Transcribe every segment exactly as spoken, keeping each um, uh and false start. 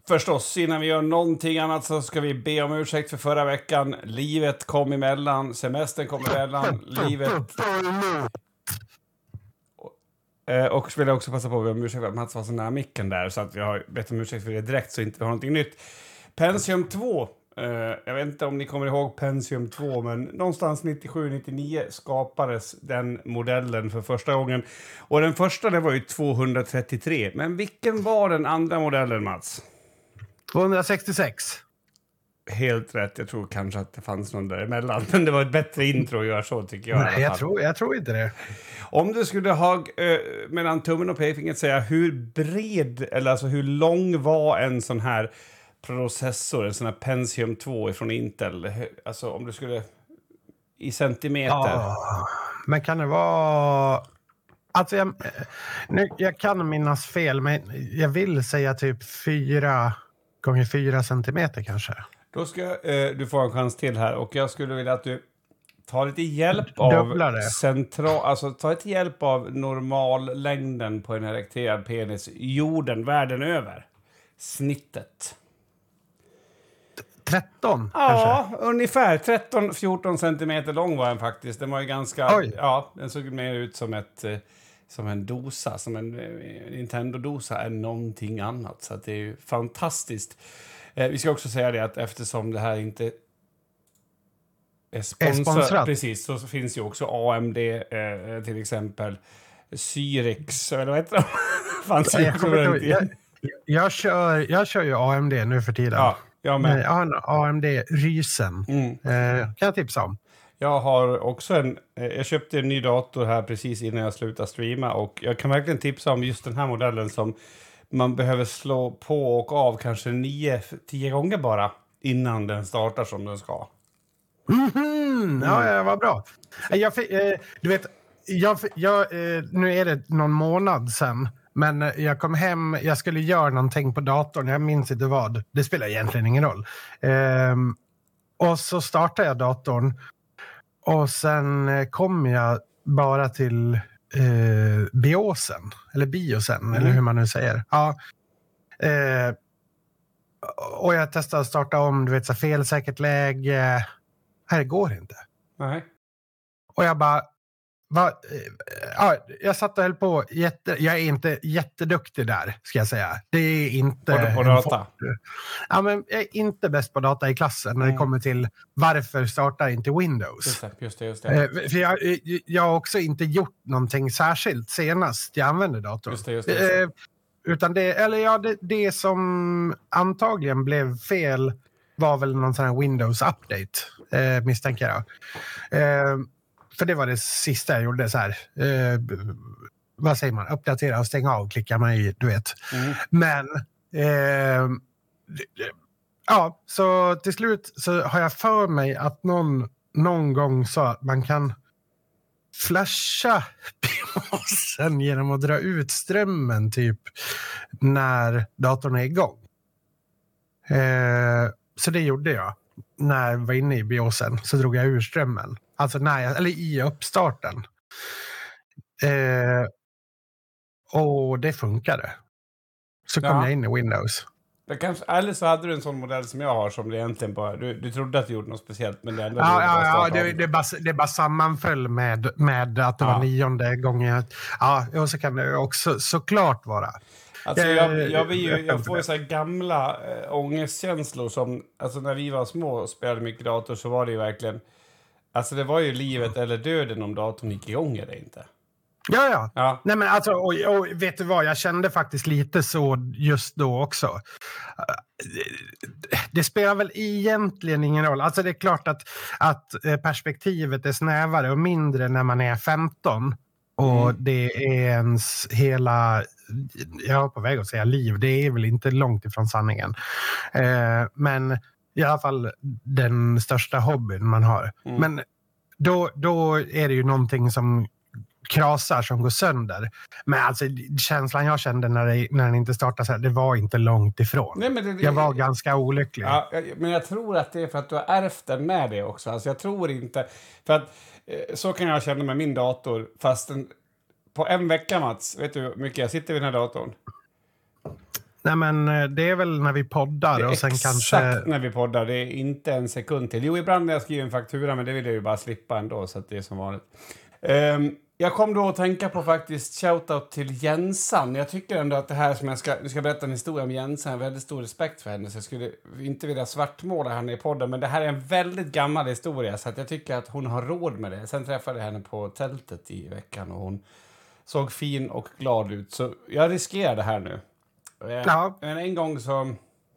förstås, innan vi gör någonting annat så ska vi be om ursäkt för förra veckan. Livet kom emellan, semestern kom emellan, livet... Och så vill jag också passa på att be om ursäkt för att Mats var så nära micken där, så att jag har bett om ursäkt för det direkt så inte vi har någonting nytt. Pentium två, eh, jag vet inte om ni kommer ihåg Pentium två, men någonstans nittiosju nittionio skapades den modellen för första gången. Och den första, det var ju tvåhundratrettiotre. Men vilken var den andra modellen, Mats? tvåhundrasextiosex. Helt rätt, jag tror kanske att det fanns någon däremellan. Men det var ett bättre intro att göra så, tycker jag. Nej, jag tror, jag tror inte det. Om du skulle ha eh, mellan tummen och pekfingret säga hur bred, eller alltså hur lång var en sån här processor, en sån här Pentium två från Intel? Alltså om du skulle i centimeter. Ja, men kan det vara... Alltså jag, nu, jag kan minnas fel, men jag vill säga typ fyra gånger fyra centimeter kanske. Då ska eh, du få en chans till här, och jag skulle vilja att du tar lite hjälp av central, alltså ta lite hjälp av normallängden på en erekterad penis jorden världen över. Snittet. tretton Ja, kanske? ungefär tretton fjorton centimeter lång var den faktiskt. Den var ju ganska, Oj. ja, den såg mer ut som ett som en dosa, som en Nintendo-dosa än någonting annat. Så att det är ju fantastiskt. Eh, vi ska också säga det att eftersom det här inte är sponsrat, precis, så finns ju också A M D eh, till exempel Cyrix, eller vad heter det? Fanns jag, jag, jag, jag, kör, jag kör ju A M D nu för tiden. Ja, jag med. Jag har en A M D Ryzen. Mm. Eh, kan jag tipsa om? Jag har också en, jag köpte en ny dator här precis innan jag slutade streama, och jag kan verkligen tipsa om just den här modellen som man behöver slå på och av kanske nio tio gånger bara innan den startar som den ska. Mm-hmm. Ja, ja, vad bra. Jag, eh, du vet, jag, jag, eh, nu är det någon månad sedan, men jag kom hem, jag skulle göra någonting på datorn, jag minns inte vad, det spelar egentligen ingen roll. Eh, och så startade jag datorn, och sen kom jag bara till eh, biosen, eller biosen, mm. eller hur man nu säger. Ja. Eh, och jag testade att starta om, du vet, så felsäkert läge. Här går inte. Nej. Och jag bara, va, ja, jag satt och höll på, jätte, jag är inte jätteduktig där, ska jag säga. Det är inte... På, på data? Ja, men jag är inte bäst på data i klassen när mm. det kommer till varför startar inte Windows. Just det, just det. Just det. För jag, jag har också inte gjort någonting särskilt senast jag använde datorn. Just det, just det. Just det. Utan det, eller ja, det, det som antagligen blev fel var väl någon sån här Windows-update, eh, misstänker jag. Eh, för det var det sista jag gjorde, så här. Eh, vad säger man? Uppdatera och stänga av, klickar man i, du vet. Mm. Men, eh, ja, så till slut så har jag för mig att någon, någon gång sa att man kan flasha biosen genom att dra ut strömmen typ när datorn är igång. Eh, så det gjorde jag när jag var inne i biosen, så drog jag ur strömmen. Alltså när jag, eller i uppstarten. Eh, och det funkade. Så kom ja. jag in i Windows. Det kanske, eller så hade du en sån modell som jag har som det egentligen bara, du, du trodde att du gjorde något speciellt, men det ändå ja, ja, ja det, det, bara, det bara sammanföll med, med att det ja. var nionde gången. Ja, och så kan det också såklart vara. Alltså jag, jag, vill ju, jag får ju så här gamla äh, ångestkänslor som, alltså när vi var små och spelade mycket dator så var det ju verkligen, alltså det var ju livet eller döden om datorn gick igång eller inte. Ja, ja. ja. Nej, men alltså, och, och vet du vad, jag kände faktiskt lite så just då också. Det spelar väl egentligen ingen roll. Alltså det är klart att, att perspektivet är snävare och mindre när man är femton. Och mm. det är ens hela, jag är på väg att säga liv, det är väl inte långt ifrån sanningen. Eh, men i alla fall den största hobbyn man har. Mm. Men då, då är det ju någonting som krasar, som går sönder. Men alltså känslan jag kände när, det, när den inte startade så här, det var inte långt ifrån. Nej, men det, jag var det, ganska olycklig. Ja, men jag tror att det är för att du har ärvt den med det också. Alltså jag tror inte, för att så kan jag känna med min dator, fast den, på en vecka, Mats, vet du hur mycket jag sitter vid den här datorn? Nej, men det är väl när vi poddar och sen exakt kanske... Exakt när vi poddar, det är inte en sekund till. Jo, ibland när jag skriver en faktura, men det vill jag ju bara slippa ändå, så att det är som vanligt. Um, jag kom då att tänka på faktiskt shoutout till Jensan. Jag tycker ändå att det här som jag ska, jag ska berätta en historia om Jensan, jag har väldigt stor respekt för henne, så jag skulle inte vilja svartmåla henne i podden, men det här är en väldigt gammal historia, så att jag tycker att hon har råd med det. Sen träffade jag henne på tältet i veckan och hon såg fin och glad ut, så jag riskerar det här nu. Ja. Men en gång så...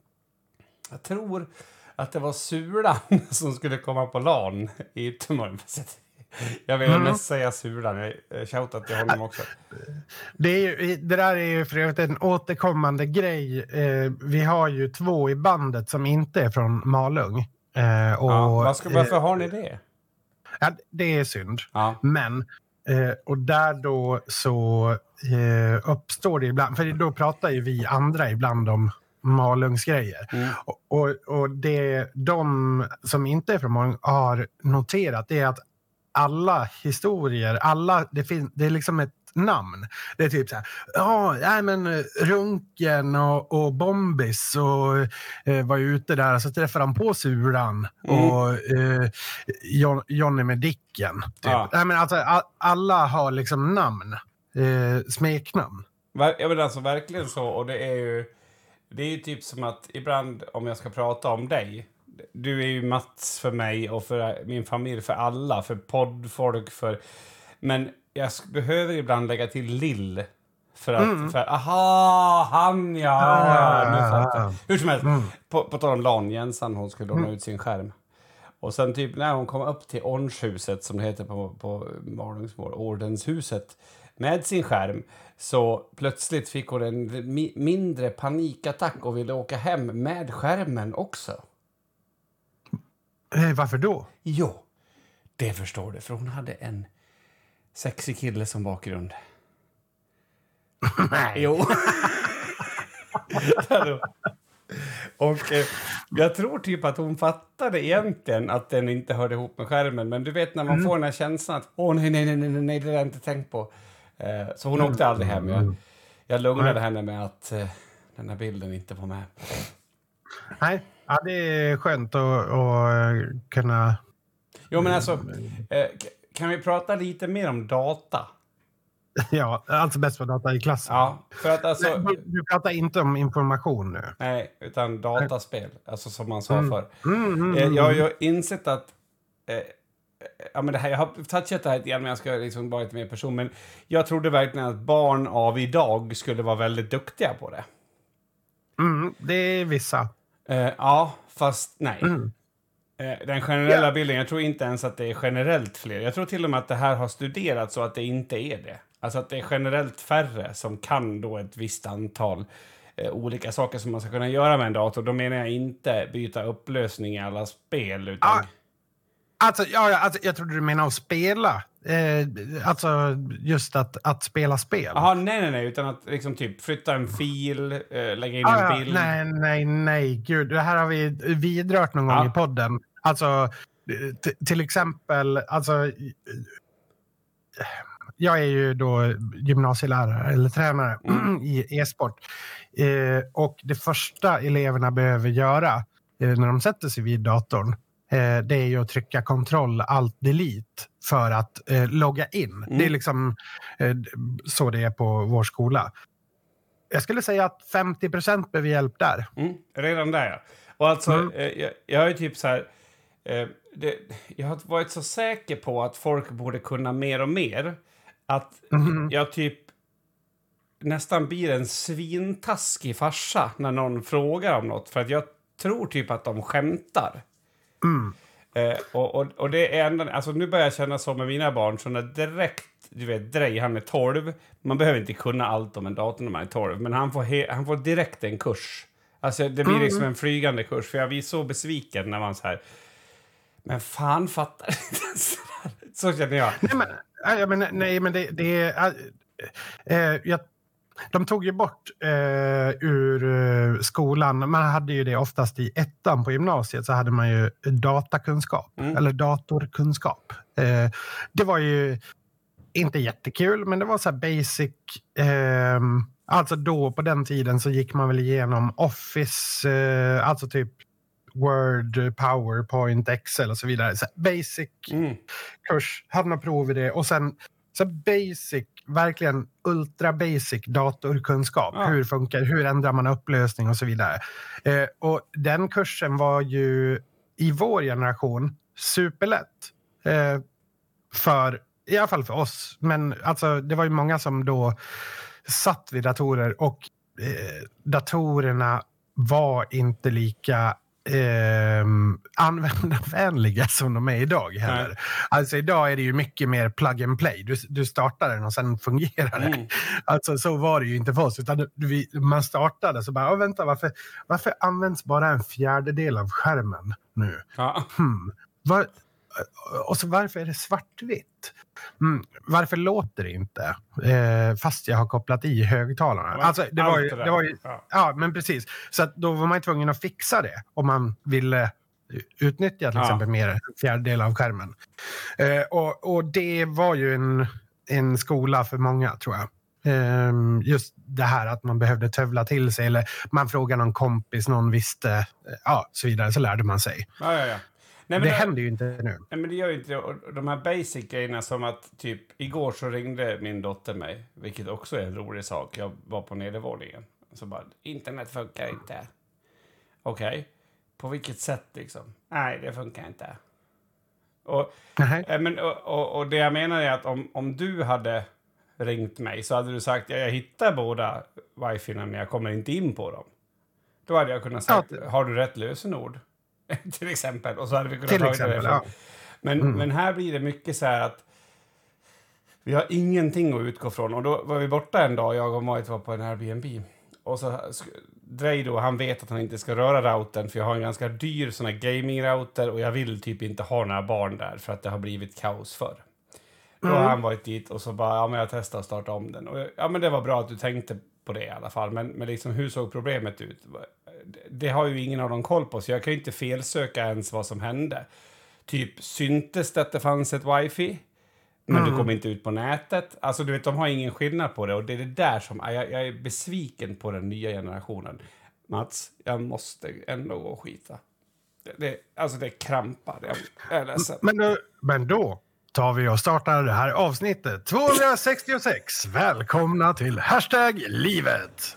Jag tror att det var Sulan som skulle komma på LAN i Yttermorgon. Jag vill mm. mest säga Sulan. Jag shoutat till honom också. Det, är ju, det där är ju för övrigt en återkommande grej. Eh, vi har ju två i bandet som inte är från Malung. Eh, och, ja, varför, varför har ni det? Ja, det är synd. Ja. Men... Eh, och där då så eh, uppstår det ibland, för då pratar ju vi andra ibland om Malungsgrejer. Mm. Och, och, och det de som inte är från Malung har noterat är att alla historier, alla, det, fin, det är liksom ett namn. Det är typ så här, ja, nej men Runken och, och Bombis och eh, var ute där, så träffade han på Suran mm. och eh, John, Johnny med Dicken. Typ. Ja. Nej, men alltså, a, alla har liksom namn, eh, smeknamn. Jag vill alltså verkligen så, och det är ju det är ju typ som att ibland om jag ska prata om dig, du är ju Mats för mig och för min familj, för alla, för poddfolk, för men jag behöver ibland lägga till Lill. För att, mm. för, aha, han, ja, ja, nu fattar jag. Hur som helst, mm. på, på tal om LAN, Jensan, hon skulle låna mm. ut sin skärm. Och sen typ när hon kom upp till Ornshuset, som det heter på, på Malungsmål, Ordenshuset, med sin skärm, så plötsligt fick hon en mi- mindre panikattack och ville åka hem med skärmen också. Eh, varför då? Jo, det förstår du, för hon hade en sexig kille som bakgrund. Nej. Jo. Och eh, jag tror typ att hon fattade egentligen att den inte hörde ihop med skärmen. Men du vet när man mm. får den här känslan att åh nej, nej, nej, nej, nej, det har jag inte tänkt på. Eh, så hon åkte aldrig hem. Jag, jag lugnade mm. henne med att eh, den här bilden inte var med. Nej, ja, det är skönt att, att kunna... Jo, men alltså, eh, kan vi prata lite mer om data? Ja, alltså bäst för data i klassen. Ja, för att alltså... Du, du pratar inte om information nu. Nej, utan dataspel. Alltså som man sa mm. för. Mm, mm, eh, jag har ju insett att... Eh, ja, men det här, jag har touchat det här igen, men jag ska liksom vara lite mer person. Men jag trodde verkligen att barn av idag skulle vara väldigt duktiga på det. Mm, det är vissa. Eh, ja, fast nej. Mm. Eh, den generella yeah. bilden, jag tror inte ens att det är generellt fler. Jag tror till och med att det här har studerats så att det inte är det. Alltså att det är generellt färre som kan då ett visst antal eh, olika saker som man ska kunna göra med en dator. Då menar jag inte byta upplösning i alla spel, utan... Ah, alltså, ja, alltså, jag trodde du menade att spela. Eh, alltså just att, att spela spel. Jaha, nej, nej, nej. Utan att liksom typ flytta en fil, eh, lägga in ah, en bild. Nej, nej, nej. Gud, det här har vi vidrört någon gång ja. i podden. Alltså, t- till exempel, alltså... Jag är ju då gymnasielärare eller tränare mm. i e-sport. Eh, och det första eleverna behöver göra eh, när de sätter sig vid datorn, eh, det är ju att trycka kontroll alt delete för att eh, logga in. Mm. Det är liksom eh, så det är på vår skola. Jag skulle säga att femtio procent behöver hjälp där. Mm. Redan där, ja. Och alltså, mm. eh, jag, jag är ju typ så här... Eh, det, jag har varit så säker på att folk borde kunna mer och mer... Att mm. jag typ nästan blir en svintaskig farsa när någon frågar om något. För att jag tror typ att de skämtar. Mm. Eh, och, och, och det är ändå, alltså nu börjar jag känna så med mina barn. Så när direkt, du vet, Drej, han är tolv. Man behöver inte kunna allt om en dator när man är tolv. Men han får, he, han får direkt en kurs. Alltså det blir liksom en flygande kurs. För jag blir så besviken när man så här... Men fan fattar inte. Så känner jag. Nej, men... Ja, men, nej, men det, det är... Äh, jag, de tog ju bort äh, ur äh, skolan. Man hade ju det oftast i ettan på gymnasiet, så hade man ju datakunskap. Mm. Eller datorkunskap. Äh, det var ju inte jättekul, men det var så här basic... Äh, alltså då på den tiden så gick man väl igenom Office, eh, alltså typ Word, PowerPoint, Excel och så vidare. Så basic mm. kurs, hade man prov i det. Och sen så basic, verkligen ultra basic datorkunskap. Ja. Hur funkar, hur ändrar man upplösning och så vidare. Eh, och den kursen var ju i vår generation superlätt. Eh, för, i alla fall för oss. Men alltså det var ju många som då satt vid datorer och eh, datorerna var inte lika Eh, användarvänliga som de är idag heller. Nej. Alltså idag är det ju mycket mer plug and play. Du, du startar den och sen fungerar det. Mm. Alltså så var det ju inte för oss. Utan vi, man startade så bara, vänta, varför, varför används bara en fjärdedel av skärmen nu? Ja. Hmm. Var, och så varför är det svartvitt? Mm. Varför låter det inte? Eh, fast jag har kopplat i högtalarna. Ja, alltså, det var ju, det var ju, ja. ja, men precis. Så att då var man tvungen att fixa det om man ville utnyttja till ja. exempel mer en fjärdedel av skärmen. Eh, och, och det var ju en, en skola för många, tror jag. Eh, just det här att man behövde tövla till sig, eller man frågade någon kompis, någon visste, eh, ja, så vidare, så lärde man sig. Ja, ja, ja. Nej, det, det händer ju inte nu. Nej, men det gör ju inte det. Och de här basic grejerna, som att typ igår så ringde min dotter mig, vilket också är en rolig sak. Jag var på nedervåningen. Så bara, internet funkar inte. Okej. Okay. På vilket sätt liksom? Nej, det funkar inte. Och, äh, men, och, och, och det jag menar är att om, om du hade ringt mig så hade du sagt, ja, jag hittar båda wifi men jag kommer inte in på dem. Då hade jag kunnat säga, ja. Har du rätt lösenord? Till exempel. Och så hade vi kunnat ta exempel, det ja. Men, mm. men här blir det mycket så här att vi har ingenting att utgå från. Och då var vi borta en dag, jag och Majt var på en Airbnb. Och så Drej då, han vet att han inte ska röra routern, för jag har en ganska dyr sån här gaming-router och jag vill typ inte ha några barn där för att det har blivit kaos förr. Då har mm. han varit dit och så bara, ja men jag testar att starta om den. Och, ja men det var bra att du tänkte på det i alla fall. Men, men liksom, hur såg problemet ut? Det har ju ingen av dem koll på, så jag kan ju inte felsöka ens vad som hände. Typ, syntes det att det fanns ett wifi, men mm. du kom inte ut på nätet. Alltså du vet, de har ingen skillnad på det. Och det är det där som, jag, jag är besviken på den nya generationen. Mats, jag måste ändå gå och skita. Det, det, alltså det krampar, jag är ledsen. Men, då, men då tar vi och startar det här avsnittet tvåhundrasextiosex. Välkomna till Hashtag livet.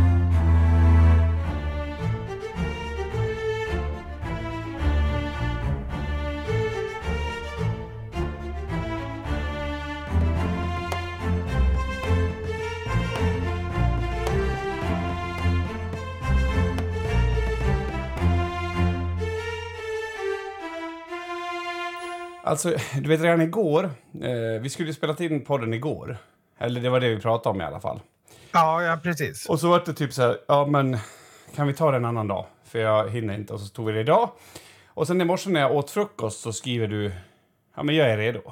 Alltså, du vet redan igår, eh, vi skulle spela in podden igår. Eller det var det vi pratade om i alla fall. Ja, ja, precis. Och så var det typ så här, ja men kan vi ta det en annan dag? För jag hinner inte, och så tog vi det idag. Och sen i morse när jag åt frukost så skriver du, ja men jag är redo.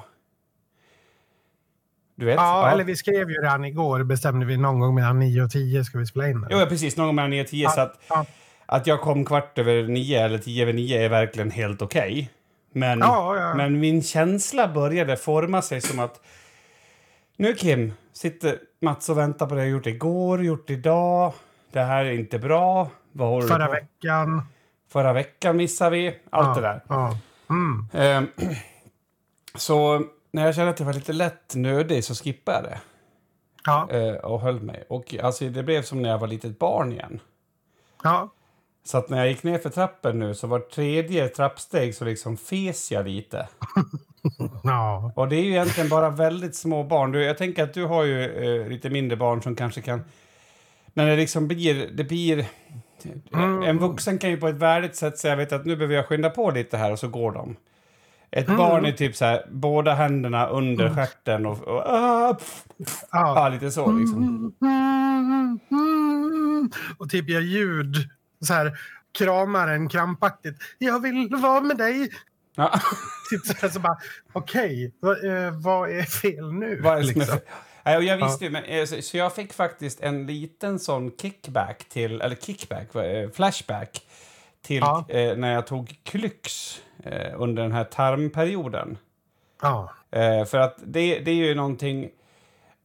Du vet? Ja, ja. Eller vi skrev ju redan igår, bestämde vi någon gång mellan nio och tio ska vi spela in. Jo, ja, precis, någon gång mellan nio och tio. Ja, så att, ja. att jag kom kvart över nio eller tio över nio är verkligen helt okej. Okay. Men, ja, ja. men min känsla började forma sig som att nu Kim, sitter Mats och väntar på det jag gjort igår, gjort idag. Det här är inte bra. Vad håller Förra du på? veckan. Förra veckan missar vi. Allt ja, det där. Ja. Mm. Ehm, så när jag kände att det var lite lätt nödig så skippade jag det. Ja. Ehm, och höll mig. Och alltså, det blev som när jag var litet barn igen. Ja. Så att när jag gick ner för trappen nu så var tredje trappsteg så liksom fes jag lite. Ja. Och det är ju egentligen bara väldigt små barn. Du, jag tänker att du har ju eh, lite mindre barn som kanske kan... När det liksom blir... Det blir mm. En vuxen kan ju på ett värdigt sätt säga, jag vet att nu behöver jag skynda på lite här, och så går de. Ett mm. barn är typ så här, båda händerna under mm. stjärten och... och ah, pff, pff, ja. ja, lite så liksom. Mm. Mm. Och typ gör ljud... Så här, kramar en krampaktigt. Jag vill vara med dig. Ja. Typ så här, så bara, okej, okay, vad, eh, vad är fel nu? Vad är liksom? fel? Ja, och jag visste ju, men, eh, så, så jag fick faktiskt en liten sån kickback till, eller kickback, eh, flashback till ja. eh, när jag tog Klyx eh, under den här tarmperioden. Ja. Eh, för att det, det är ju någonting...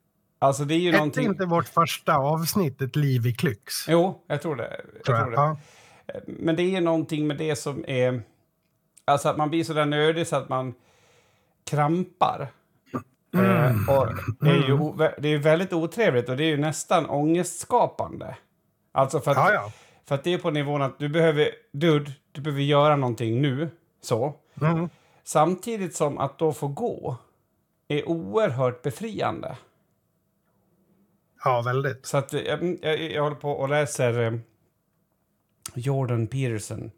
Alltså det är ju Hette någonting... inte vårt första avsnitt ett liv i klyx? Jo, jag tror det. Jag Tror tror jag. det. Ja. Men det är någonting med det som är... Alltså att man blir så där nördig så att man krampar. Mm. Eh, och det är ju det är väldigt otrevligt och det är ju nästan ångestskapande. Alltså för att, Ja, ja. för att det är på nivån att du behöver, dude, du behöver göra någonting nu. Så. Mm. Samtidigt som att då få gå är oerhört befriande. Ja, väldigt. Så att jag, jag, jag håller på och läser eh, Jordan Peterson.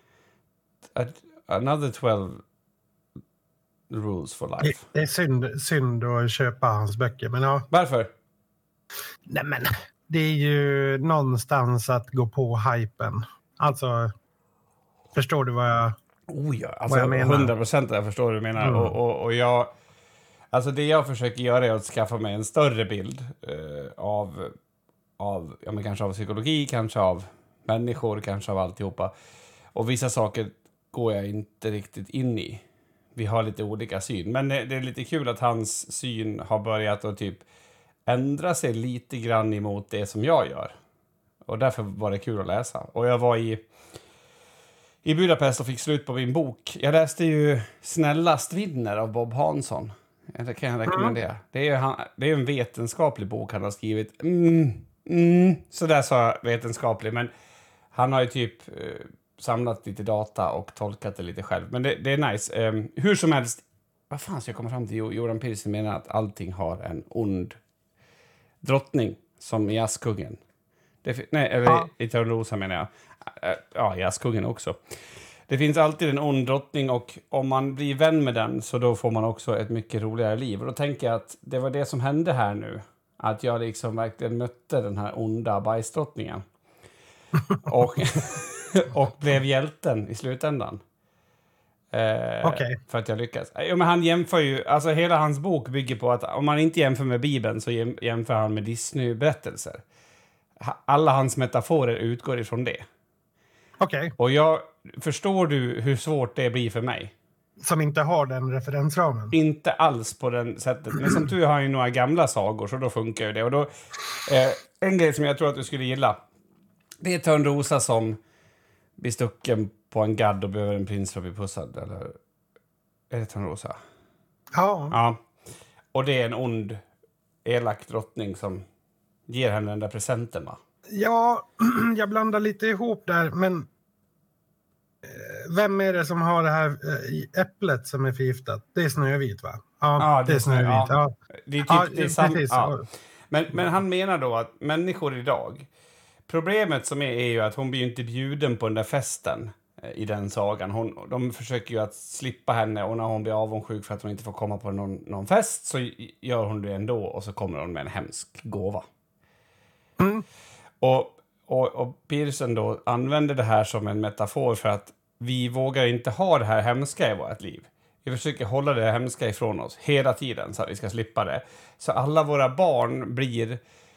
Another twelve rules for Det, life. det är synd, synd att köpa hans böcker, men ja. Varför? Nej, men det är ju någonstans att gå på hypen. Alltså, förstår du vad jag... Oh ja, alltså jag menar? hundra procent jag förstår vad du menar. Mm. Och, och, och jag... Alltså det jag försöker göra är att skaffa mig en större bild eh, av, av, ja men kanske av psykologi, kanske av människor, kanske av alltihopa. Och vissa saker går jag inte riktigt in i. Vi har lite olika syn. Men det, det är lite kul att hans syn har börjat att typ ändra sig lite grann emot det som jag gör. Och därför var det kul att läsa. Och jag var i, i Budapest och fick slut på min bok. Jag läste ju Snällast vinner av Bob Hansson. Det kan jag rekommendera. Mm. Det är ju han, det är en vetenskaplig bok han har skrivit. Mm, mm, så där sa jag vetenskaplig. Men han har ju typ eh, samlat lite data och tolkat det lite själv. Men det, det är nice. Eh, hur som helst. Vad fan ska jag komma fram till? Jordan Peterson menar att allting har en ond drottning. Som i Askungen. Det, nej, eller ja. I Törnrosa menar jag. Ja, i Askungen också. Det finns alltid en ond drottning och om man blir vän med den så då får man också ett mycket roligare liv. Och då tänker jag att det var det som hände här nu. Att jag liksom verkligen mötte den här onda bajsdrottningen. och, och blev hjälten i slutändan. Eh, okay. För att jag lyckas. Ja, men han jämför ju, alltså hela hans bok bygger på att om man inte jämför med Bibeln så jämför han med Disney-berättelser. Alla hans metaforer utgår ifrån det. Okej. Okay. Och jag, förstår du hur svårt det blir för mig? Som inte har den referensramen? Inte alls på den sättet. Men som tur har jag ju några gamla sagor så då funkar ju det. Och då, eh, en grej som jag tror att du skulle gilla. Det är Törnrosa som blir stucken på en gadd och behöver en prins för att bli pussad. Eller är det Törnrosa? Ja. Ja. Och det är en ond, elak drottning som ger henne den där presenten, va? Ja, jag blandar lite ihop där, men vem är det som har det här äpplet som är förgiftat? Det är Snövit, va? Ja, ja det, det är Snövit. Ja. Ja. Det är typ, ja, det är sam- precis. Ja. Men, men han menar då att människor idag, problemet som är, är ju att hon blir inte bjuden på den där festen i den sagan. Hon, de försöker ju att slippa henne och när hon blir avundsjuk för att hon inte får komma på någon, någon fest så gör hon det ändå och så kommer hon med en hemsk gåva. Mm. Och, och, och Pearson då använder det här som en metafor för att vi vågar inte ha det här hemska i vårt liv. Vi försöker hålla det hemska ifrån oss hela tiden så att vi ska slippa det. Så alla våra barn blir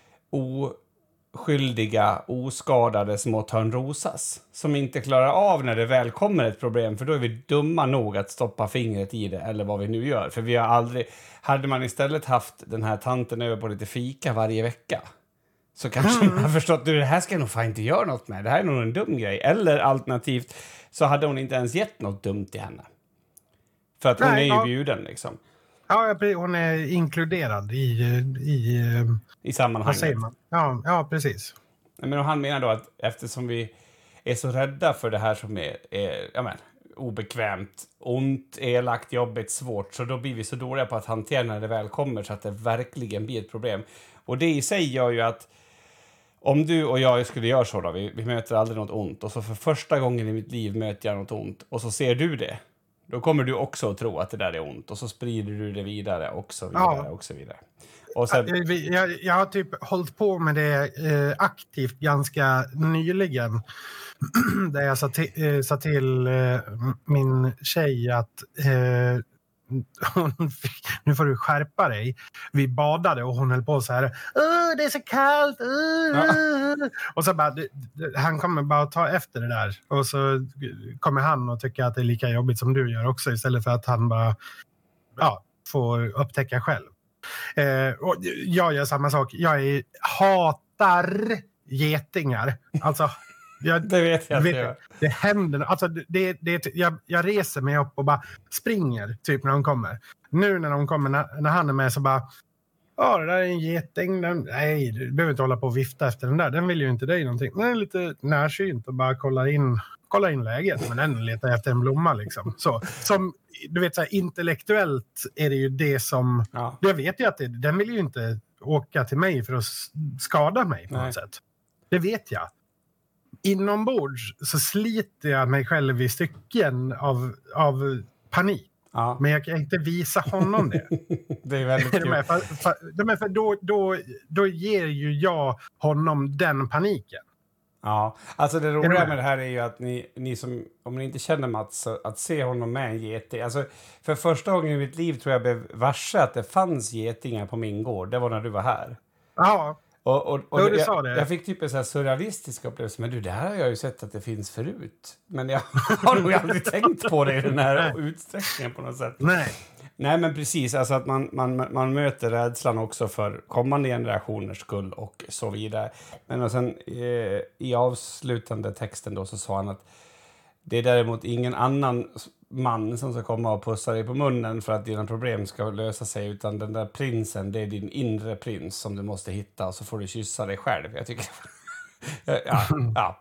oskyldiga, oskadade små Törnrosas som inte klarar av när det väl kommer ett problem, för då är vi dumma nog att stoppa fingret i det eller vad vi nu gör. För vi har aldrig, hade man istället haft den här tanten över på lite fika varje vecka så kanske man har förstått att det här ska jag nog fan inte göra något med. Det här är nog en dum grej. Eller alternativt så hade hon inte ens gett något dumt till henne. För att hon Nej, är ju ja. bjuden liksom. Ja, hon är inkluderad i, i, I sammanhanget. Ja, ja, precis. Men han menar då att eftersom vi är så rädda för det här som är, är ja, men, obekvämt, ont, elakt, jobbigt, svårt, så då blir vi så dåliga på att hantera när det väl kommer så att det verkligen blir ett problem. Och det i sig gör ju att om du och jag skulle göra så då, vi, vi möter aldrig något ont och så för första gången i mitt liv möter jag något ont och så ser du det. Då kommer du också att tro att det där är ont och så sprider du det vidare och så vidare ja. och så vidare. Och sen... jag, jag har typ hållit på med det eh, aktivt ganska nyligen. Där jag sa till, eh, sa till eh, min tjej att eh, hon fick, nu får du skärpa dig. Vi badade och hon höll på så här. Åh, det är så kallt. Ja. Och så bara, han kommer bara ta efter det där. Och så kommer han och tycker att det är lika jobbigt som du gör också. Istället för att han bara ja, får upptäcka själv. Eh, och jag gör samma sak. Jag är, hatar getingar. Alltså, jag, Det vet jag vet, inte. det händer. Alltså, det, det, jag, jag reser mig upp och bara springer typ när de kommer. Nu när de kommer, när, när han är med så bara, ja, det där är en geting. Den, nej, du behöver inte hålla på och vifta efter den där. Den vill ju inte dig någonting. Den är lite närsynt och bara kollar in, kollar in läget. Men den letar efter en blomma liksom. Så, som, du vet, så här, intellektuellt är det ju det som... Ja. Jag vet ju att det, den vill ju inte åka till mig för att skada mig på Nej. något sätt. Det vet jag. Inombords så sliter jag mig själv i stycken av, av panik. Ja. Men jag kan inte visa honom det. Det är väldigt kul. För, för, för, för då, då, då ger ju jag honom den paniken. Ja, alltså det roliga med? med det här är ju att ni, ni som, om ni inte känner Mats, så att se honom med en geting. Alltså, för första gången i mitt liv tror jag blev varse att det fanns getingar på min gård. Det var när du var här. Ja, Och, och, och jo, det, du sa jag, det. jag fick typ en så här surrealistisk upplevelse. Men du, det här har jag ju sett att det finns förut. Men jag har nog aldrig tänkt på det i den här utsträckningen på något sätt. Nej. Nej, men precis. Alltså att man, man, man möter rädslan också för kommande generationers skull och så vidare. Men och sen eh, i avslutande texten då så sa han att det är däremot ingen annan man som ska komma och pussa dig på munnen för att dina problem ska lösa sig, utan den där prinsen, det är din inre prins som du måste hitta, och så får du kyssa dig själv. Jag tycker ja, ja,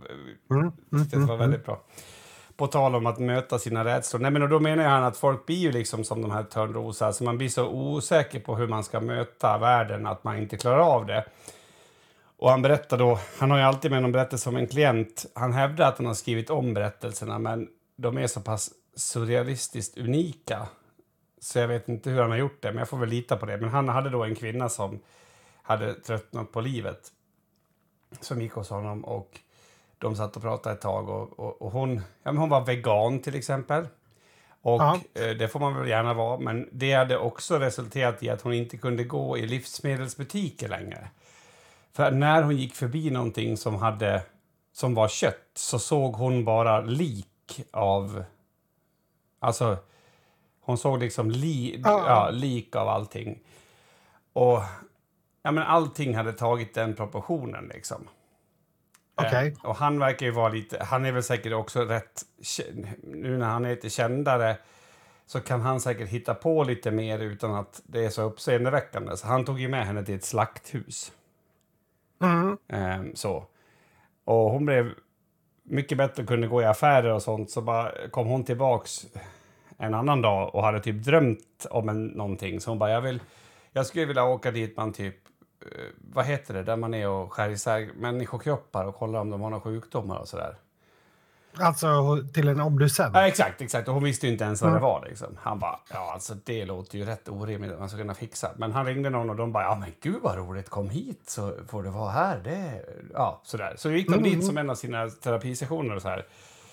det var väldigt bra. På tal om att möta sina rädslor. Nej, men och då menar han att folk blir ju liksom som de här Törnrosa. Alltså man blir så osäker på hur man ska möta världen att man inte klarar av det. Och han berättar då, han har ju alltid med någon berättelse om en klient. Han hävdar att han har skrivit om berättelserna, men de är så pass surrealistiskt unika. Så jag vet inte hur han har gjort det, men jag får väl lita på det. Men han hade då en kvinna som hade tröttnat på livet, som gick hos honom, och de satt och pratade ett tag, och, och, och hon, ja, men hon var vegan till exempel. Och Ja. eh, det får man väl gärna vara, men det hade också resulterat i att hon inte kunde gå i livsmedelsbutiker längre. För när hon gick förbi någonting som, hade, som var kött, så såg hon bara lik av... Alltså, hon såg liksom li, Ja. ja, lik av allting. Och ja, men allting hade tagit den proportionen liksom. Okej. Eh, och han verkar ju vara lite... Han är väl säkert också rätt... Nu när han är lite kändare så kan han säkert hitta på lite mer utan att det är så uppseendeväckande. Så han tog ju med henne till ett slakthus. Mm. Eh, så. Och hon blev mycket bättre och kunde gå i affärer och sånt. Så bara kom hon tillbaks en annan dag och hade typ drömt om en, någonting. Så hon bara, jag vill... Jag skulle vilja åka dit man typ... Eh, vad heter det? Där man är och skär isär människokroppar och kollar om de har några sjukdomar och sådär. Alltså till en obducent. Ja, exakt, exakt. Och hon visste ju inte ens vad Mm. det var liksom. Han bara, ja alltså det låter ju rätt orimligt att man ska kunna fixa. Men han ringde någon och de bara, ja men gud vad roligt, kom hit så får du vara här. Det... Ja, sådär. Så gick de Mm. dit som en av sina terapisessioner och så här.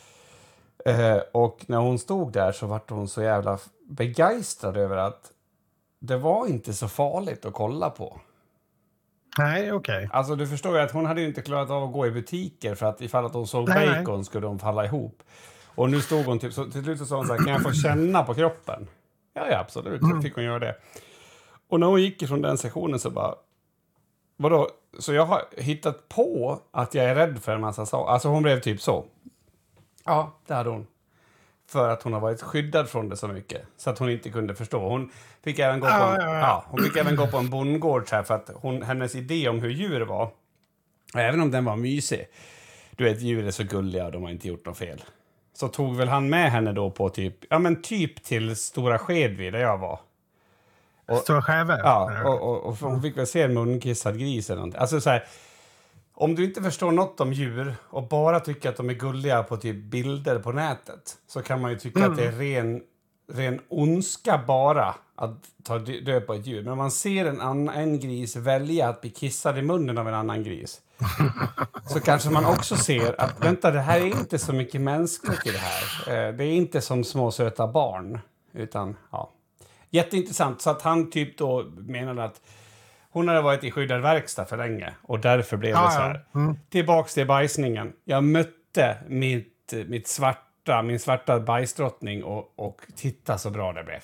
Eh, och när hon stod där så var hon så jävla begeistrad över att det var inte så farligt att kolla på. Nej, okej. Alltså du förstår ju att hon hade ju inte klarat av att gå i butiker för att ifall att hon såg Nej, bacon nej. skulle de falla ihop. Och nu stod hon typ, så till slut så sa hon så här, kan jag få känna på kroppen? Ja, ja absolut, så fick hon göra det. Och när hon gick ifrån den sessionen så bara, vadå? Så jag har hittat på att jag är rädd för en massa saker. Alltså hon blev typ så. Ja, det hade hon. För att hon har varit skyddad från det så mycket. Så att hon inte kunde förstå. Hon fick även gå på en, Ja, ja, ja. ja, hon fick även gå på en bondgård så här, för att hon, hennes idé om hur djur var, även om den var mysig. Du vet, djur är så gulliga och de har inte gjort något fel. Så tog väl han med henne då på typ, ja men typ till Stora Skedvi där jag var. Och- Stora Skäve. Ja, och, och, och hon fick väl se en munkissad gris eller någonting. Alltså så här, om du inte förstår något om djur och bara tycker att de är gulliga på typ bilder på nätet, så kan man ju tycka Mm. att det är ren, ren ondska bara att ta dö dö på ett djur. Men om man ser en, annan, en gris välja att bli kissad i munnen av en annan gris, så kanske man också ser att vänta, det här är inte så mycket mänskligt i det här. Eh, Det är inte som små söta barn, utan ja. Jätteintressant. Så att han typ då menade att hon hade varit i skyddad verkstad för länge och därför blev det Ja, så ja. här. Mm. Tillbaks till bajsningen. Jag mötte mitt, mitt svart svarta, min svarta bajsdrottning och, och titta så bra det blev.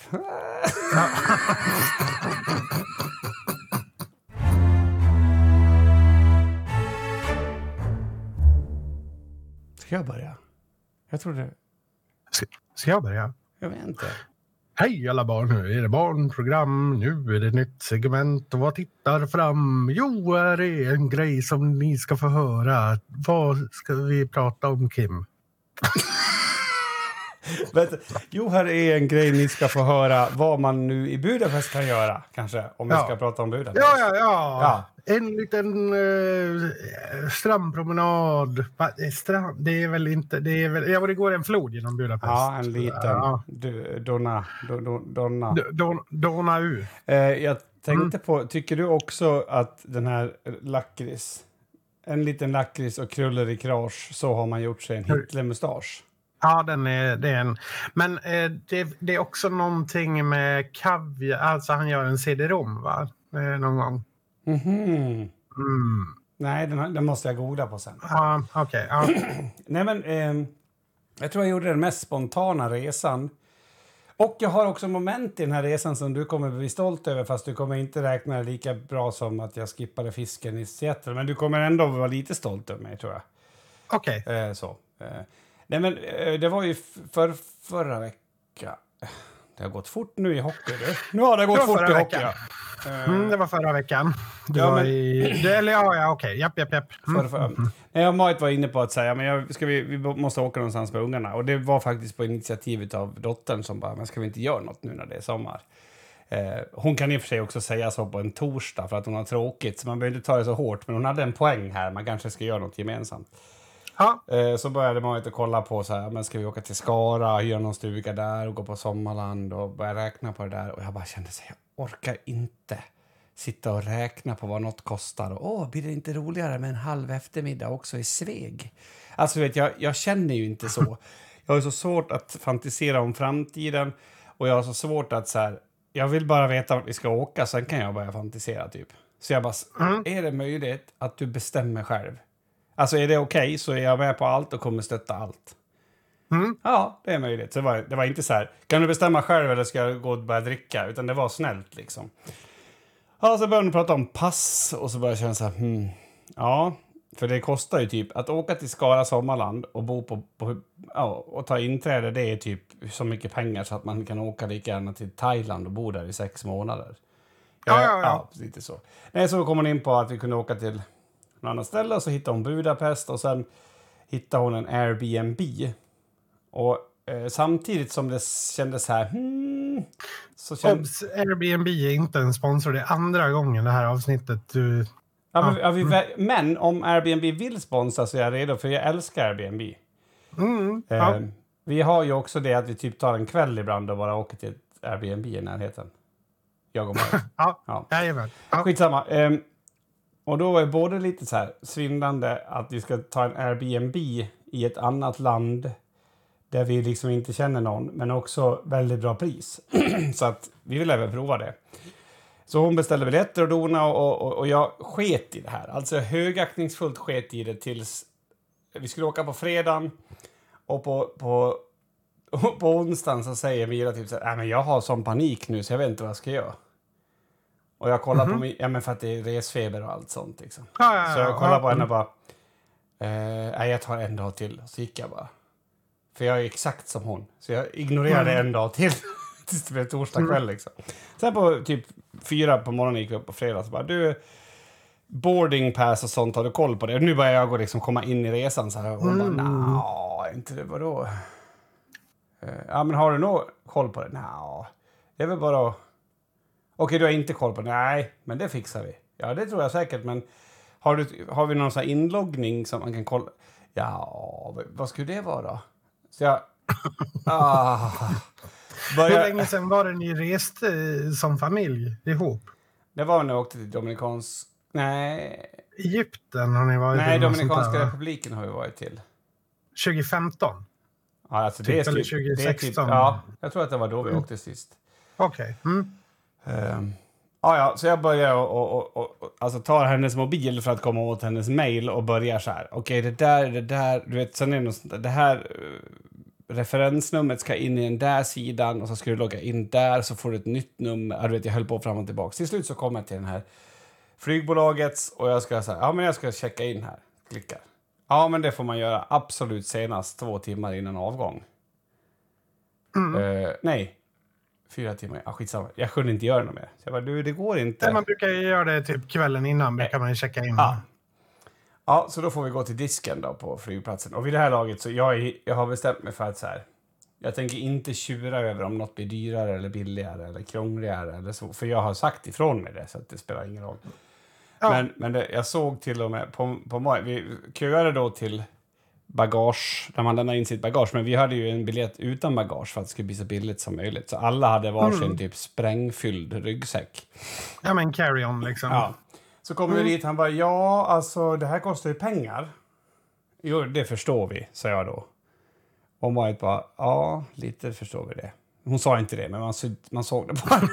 Ska jag börja? Jag tror det... Ska, ska jag börja? Jag vet inte. Hej alla barn, nu är det barnprogram, nu är det nytt segment och vad tittar fram? Jo, är det en grej som ni ska få höra. Vad ska vi prata om, Kim? Vet, jo, här är en grej ni ska få höra vad man nu i Budapest kan göra, kanske, om vi Ja. ska prata om Budapest. Ja, ja, ja. Ja. En liten eh, strandpromenad. Va, eh, Strand, det är väl inte... Det är väl, ja, det går en flod genom Budapest. Ja, en liten Ja. du, donna. Do, do, donna. D- Don, Donau. Eh, jag tänkte på, tycker du också att den här lakrits, en liten lakrits och kruller i krasch, så har man gjort sig en Hitler-mustasch? Ja, den är, det är en. Men eh, det, det är också någonting med kaviar. Alltså han gör en C D-rom, va? Eh, någon gång. Mhm. Mm. Nej, den, den måste jag googla på sen. Ja, okej. Ja. Nej, men eh, jag tror jag gjorde den mest spontana resan. Och jag har också moment i den här resan som du kommer bli stolt över, fast du kommer inte räkna det lika bra som att jag skippade fisken i Seattle. Men du kommer ändå vara lite stolt över mig, tror jag. Okej. Eh, så. Eh, nej, men eh, det var ju för förra veckan. Det har gått fort nu i hockey, du. Nu har det gått Det var fort förra i hockey, veckan. ja. Eh, Mm, det var förra veckan. Det Ja, var men- i... Det, eller ja, ja, okej. Japp, japp, japp. Mm. För, för, jag och Marit var inne på att säga, men jag, ska vi, vi måste åka någonstans med ungarna. Och det var faktiskt på initiativet av dottern som bara, men ska vi inte göra något nu när det är sommar? Eh, hon kan i och för sig också säga så på en torsdag för att hon har tråkigt, så man behöver inte ta det så hårt. Men hon hade en poäng här, man kanske ska göra något gemensamt. Ja. Eh, så började Marit att kolla på så här, men ska vi åka till Skara, hyra någon stuga där och gå på sommarland och börja räkna på det där. Och jag bara kände så här, jag orkar inte sitta och räkna på vad något kostar. Och åh, blir det inte roligare med en halv eftermiddag också i Sveg? Alltså vet jag, jag känner ju inte så. Jag har så svårt att fantisera om framtiden. Och jag har så svårt att så här, jag vill bara veta vart vi ska åka, sen kan jag börja fantisera typ. Så jag bara, Mm. är det möjligt att du bestämmer själv? Alltså är det okej okay, så är jag med på allt och kommer stötta allt. Mm. Ja, det är möjligt. Så det, var, det var inte så här, kan du bestämma själv eller ska jag gå och börja dricka? Utan det var snällt liksom. Ja, så började de prata om pass och så började jag känna så här, hmm, ja, för det kostar ju typ att åka till Skara Sommarland och bo på, på ja, och ta inträde, det är typ så mycket pengar så att man kan åka lika gärna till Thailand och bo där i sex månader. Ja, ja, ja. Ja, lite så. Nej, så kom hon in på att vi kunde åka till en annan ställe och så hittade hon Budapest och sen hittade hon en Airbnb. Och eh, samtidigt som det kändes här, hmm, så kändes... Obs, Airbnb är inte en sponsor. Det är andra gången det här avsnittet du... Ja, men, ja, vi, vä- men om Airbnb vill sponsra så är jag redo, för jag älskar Airbnb. Mm. Eh, Ja. Vi har ju också det att vi typ tar en kväll ibland och bara åker till ett Airbnb i närheten. Jag och Marit. Ja. Ja. Jajamän. Ja. Skitsamma. Eh, och då är både lite så här svindlande att vi ska ta en Airbnb i ett annat land där vi liksom inte känner någon, men också väldigt bra pris. Så att vi vill även prova det. Så hon beställde biljetter och dona och, och, och jag sket i det här. Alltså högaktningsfullt sket i det tills vi skulle åka på fredagen. Och på, på, på onsdagen så säger Mira typ så här, nej men jag har sån panik nu så jag vet inte vad jag ska göra. Och jag kollar Mhm. på mig, ja men för att det är resfeber och allt sånt liksom. Ja, ja, ja. Så jag kollar på Ja. henne och bara, eh, nej jag tar en dag till. Så gick jag bara. För jag är exakt som hon. Så jag ignorerade Mm. en dag till. Tills det blev torsdag kväll liksom. Sen på typ fyra på morgonen gick vi upp på fredag. Så bara, du, boarding pass och sånt, har du koll på det? Nu börjar jag gå liksom komma in i resan så här. Och hon Mm. bara, nja, inte det, vadå? Eh, ja, men har du nog koll på det? Nja, det är väl bara att... Okej, du har inte koll på det? Nej, men det fixar vi. Ja, det tror jag säkert, men har, du, har vi någon sån här inloggning som man kan kolla? Ja, vad skulle det vara? Så jag... Ah, Hur börjar, länge sedan var det ni reste eh, som familj ihop? det var när jag åkte till Dominikansk... Nej, Egypten har ni varit nej i något sånt Dominikanska där, va? republiken har vi varit till. tjugo femton? Ja, alltså Typ, det är eller typ, tjugo det är typ, sexton. ja, jag tror att det var då vi Mm. åkte sist. Okej. Mm. Um, ja, ja, så jag börjar och, och, och, och alltså tar hennes mobil för att komma åt hennes mail och börjar så här. Okej, det där, det där, du vet, sen är det något sånt där, det här, referensnumret ska in i den där sidan och så ska du logga in där så får du ett nytt nummer. Jag vet, jag höll på fram och tillbaka. Till slut så kommer jag till den här flygbolagets och jag ska säga, ja men jag ska checka in här. Klickar. Ja men det får man göra absolut senast två timmar innan avgång. Mm. Uh, nej. Fyra timmar. Ja, skitsamma. Jag kunde inte göra något mer. Så jag bara, du, det går inte. Nej, man brukar ju göra det typ kvällen innan. Brukar man ju checka in. Ja. Ja, så då får vi gå till disken då på flygplatsen. Och vid det här laget så jag, är, jag har bestämt mig för att så här. Jag tänker inte tjura över om något blir dyrare eller billigare eller krångligare eller så. För jag har sagt ifrån mig det så att det spelar ingen roll. Ja. Men, men det, jag såg till och med på, på vi köade då till bagage, när man lämnar in sitt bagage. Men vi hade ju en biljett utan bagage för att det skulle bli så billigt som möjligt. Så alla hade varsin mm. typ sprängfylld ryggsäck. Ja, men carry-on liksom. Ja. Så kommer mm. vi dit, han bara, ja, alltså det här kostar ju pengar. Jo, det förstår vi, sa jag då. Och Marit bara, ja, lite förstår vi det. Hon sa inte det, men man, man såg det bara.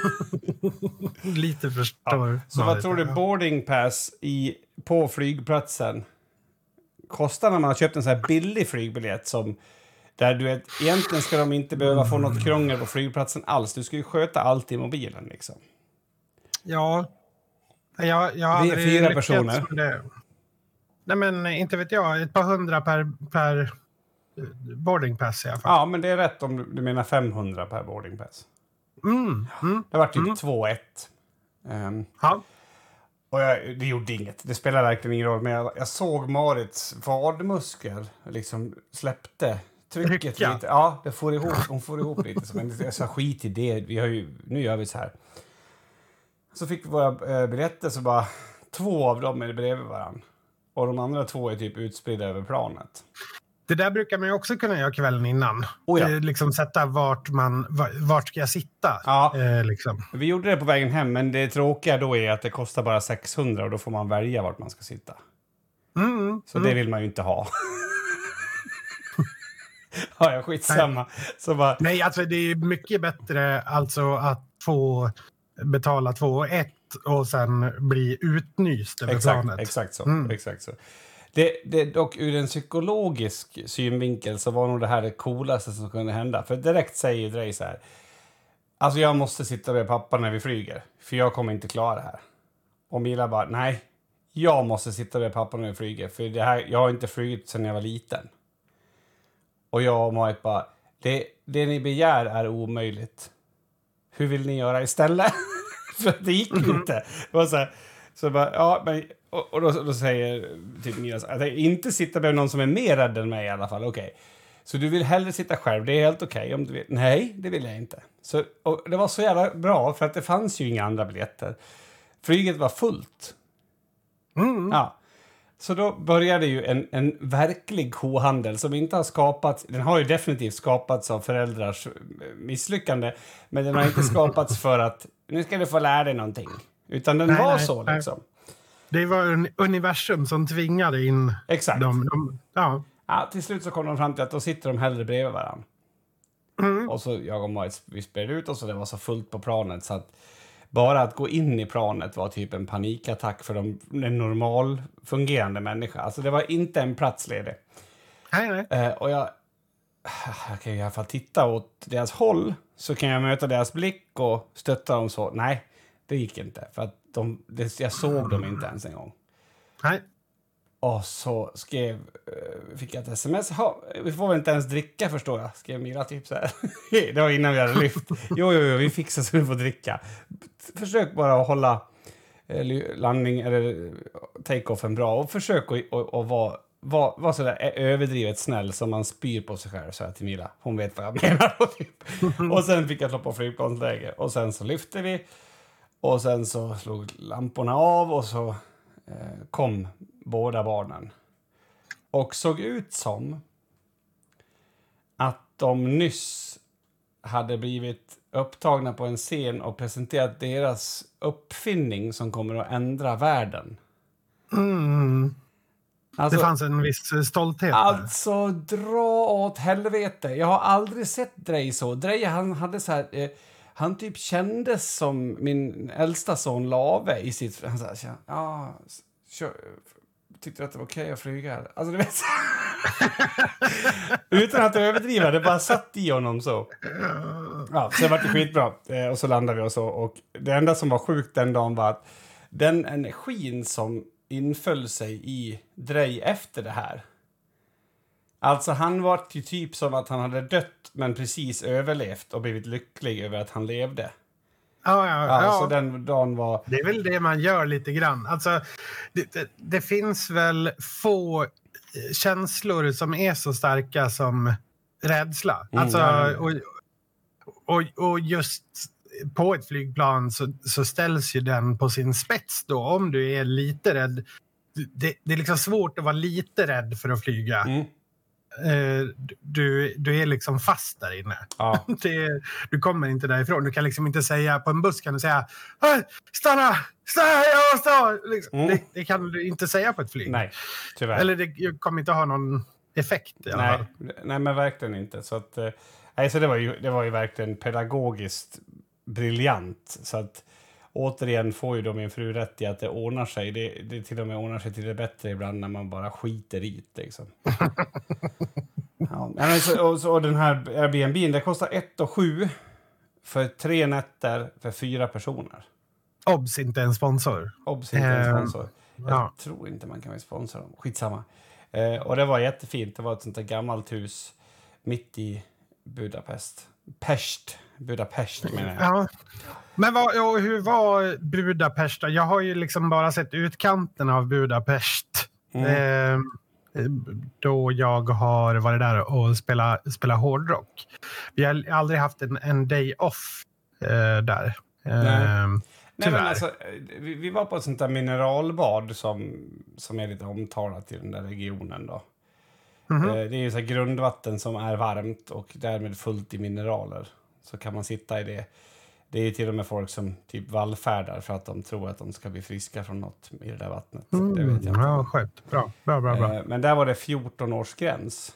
Lite förstår. Ja. Så vad tror du boarding pass i, på flygplatsen kostar när man har köpt en så här billig flygbiljett som där du vet, egentligen ska de inte behöva få något krångel på flygplatsen alls. Du ska ju sköta allt i mobilen liksom. Ja. Jag, jag vi är fyra personer. Det. Nej men inte vet jag, ett par hundra per, per boarding pass i alla fall. Ja, men det är rätt om du menar femhundra per boarding pass. Mm. Mm. Det var typ mm. två ett. Um, ja. Och jag, det gjorde inget. Det spelar verkligen ingen roll. Men jag, jag såg Marits vadmuskel liksom släppte trycket Rycka. lite. Ja, det får ihop, hon får ihop lite. Så, men jag sa skit i det. Vi har ju, nu gör vi så här. Så fick vi våra äh, biljetter så bara två av dem är bredvid varandra. Och de andra två är typ utspridda över planet. Det där brukar man ju också kunna göra kvällen innan. Oh ja. eh, liksom sätta vart man, vart ska jag sitta? Ja. Eh, liksom. Vi gjorde det på vägen hem, men det tråkiga då är att det kostar bara sexhundra och då får man välja vart man ska sitta. Mm, så mm. det vill man ju inte ha. Ja, jag skitsamma. Nej. Så bara... Nej, alltså det är mycket bättre alltså att få betala två ett och sen bli utnyst över exakt, planet. Exakt så. Mm. Exakt så. Det, det, dock ur en psykologisk synvinkel så var nog det här det coolaste som kunde hända. För direkt säger Drej så här. Alltså jag måste sitta med pappa när vi flyger. För jag kommer inte klara det här. Och Mila bara, nej. Jag måste sitta med pappa när vi flyger. För det här, jag har inte flugit sedan jag var liten. Och jag och Marit bara, det, det ni begär är omöjligt. Hur vill ni göra istället? För det gick ju inte. Det var så här, så bara, ja, men... Och, och då, då säger typ Mila att jag inte sitta med någon som är mer rädd än mig i alla fall. Okej. Okay. Så du vill hellre sitta själv. Det är helt okej okay, om du vill. Nej, det vill jag inte. Så, och det var så jävla bra för att det fanns ju inga andra biljetter. Flyget var fullt. Mm. Ja. Så då började ju en, en verklig kohandel som inte har skapats. Den har ju definitivt skapats av föräldrars misslyckande. Men den har inte skapats för att nu ska du få lära dig någonting. Utan den nej, var nej, så liksom. Nej. Det var en universum som tvingade in Exakt. dem. De, ja. Ja, till slut så kom de fram till att då sitter de hellre bredvid varandra. Mm. Och så jag och Marit, vi spred ut oss och det var så fullt på planet så att bara att gå in i planet var typ en panikattack för de, en normal fungerande människa. Alltså det var inte en plats ledig. Nej, nej. Eh, och jag, jag kan i alla fall titta åt deras håll så kan jag möta deras blick och stötta dem så. Nej, det gick inte för att de, det, jag såg dem inte ens en gång. Nej. Och så skrev, fick jag ett sms. Vi får väl inte ens dricka förstår jag. Skrev Mila typ så här. Det var innan vi hade lyft. Jo, jo, jo, vi fixar så vi får dricka. Försök bara att hålla landning eller take-offen bra. Och försök att och, och vara var, var så där överdrivet snäll som man spyr på sig själv så här till Mila. Hon vet vad jag menar. Typ. Och sen fick jag slå på flygplansläge. Och sen så lyfte vi. Och sen så slog lamporna av och så eh, kom båda barnen. Och såg ut som att de nyss hade blivit upptagna på en scen och presenterat deras uppfinning som kommer att ändra världen. Mm. Alltså, det fanns en viss stolthet där. Alltså, dra åt helvete. Jag har aldrig sett Drej så. Drej, han hade så här... Eh, han typ kändes som min äldsta son Lave i sitt... Han sa, ja, kör, tyckte att det var okej okay att flyga. Alltså, du vet... Utan att överdriva, det bara satt i honom så. Ja, så det var det skitbra. Eh, och så landade vi och så. Och det enda som var sjukt den dagen var att den energin som inföll sig i Drej efter det här. Alltså han var till typ som att han hade dött men precis överlevt och blivit lycklig över att han levde. Ja, ja, ja, ja. Så den dagen var... Det är väl det man gör lite grann. Alltså, det, det, det finns väl få känslor som är så starka som rädsla. Mm, alltså, ja, ja. Och, och, och just på ett flygplan så, så ställs ju den på sin spets då. Om du är lite rädd. Det, det är liksom svårt att vara lite rädd för att flyga. Mm. Du, du är liksom fast där inne. Ja. Det, du kommer inte därifrån. Du kan liksom inte säga, på en buss kan du säga stanna, stanna, jag måste liksom. mm. det, det kan du inte säga på ett flyg. Nej, tyvärr. Eller det kommer inte ha någon effekt i alla nej, fall. nej, men verkligen inte. Så att, nej, så det var ju, det var ju verkligen pedagogiskt briljant. Så att återigen får ju då min fru rätt i att det ordnar sig. Det, det till och med ordnar sig till det bättre ibland när man bara skiter i det. Liksom. ja, men så, och, så, och den här Airbnb, det kostar ett och sju för tre nätter för fyra personer. Obs, inte en sponsor. Obs, inte en sponsor. Uh, Jag ja. tror inte man kan vara sponsor dem. Skitsamma. Eh, och det var jättefint. Det var ett sånt där gammalt hus mitt i Budapest. Pest. Budapest menar jag. Ja. Men vad, och hur var Budapest? Jag har ju liksom bara sett utkanten av Budapest. Mm. Eh, då jag har varit där och spelat spela hårdrock. Vi har aldrig haft en, en day off eh, där. Eh, Nej. Nej, men alltså, vi, vi var på ett sånt där mineralbad som, som är lite omtalat i den där regionen då. Mm-hmm. Eh, det är ju så här grundvatten som är varmt och därmed fullt i mineraler. Så kan man sitta i det. Det är ju till och med folk som typ vallfärdar för att de tror att de ska bli friska från något i det där vattnet. Mm, det vet jag inte. Ja, skönt. Bra, bra, bra. bra. Eh, men där var det fjorton års gräns.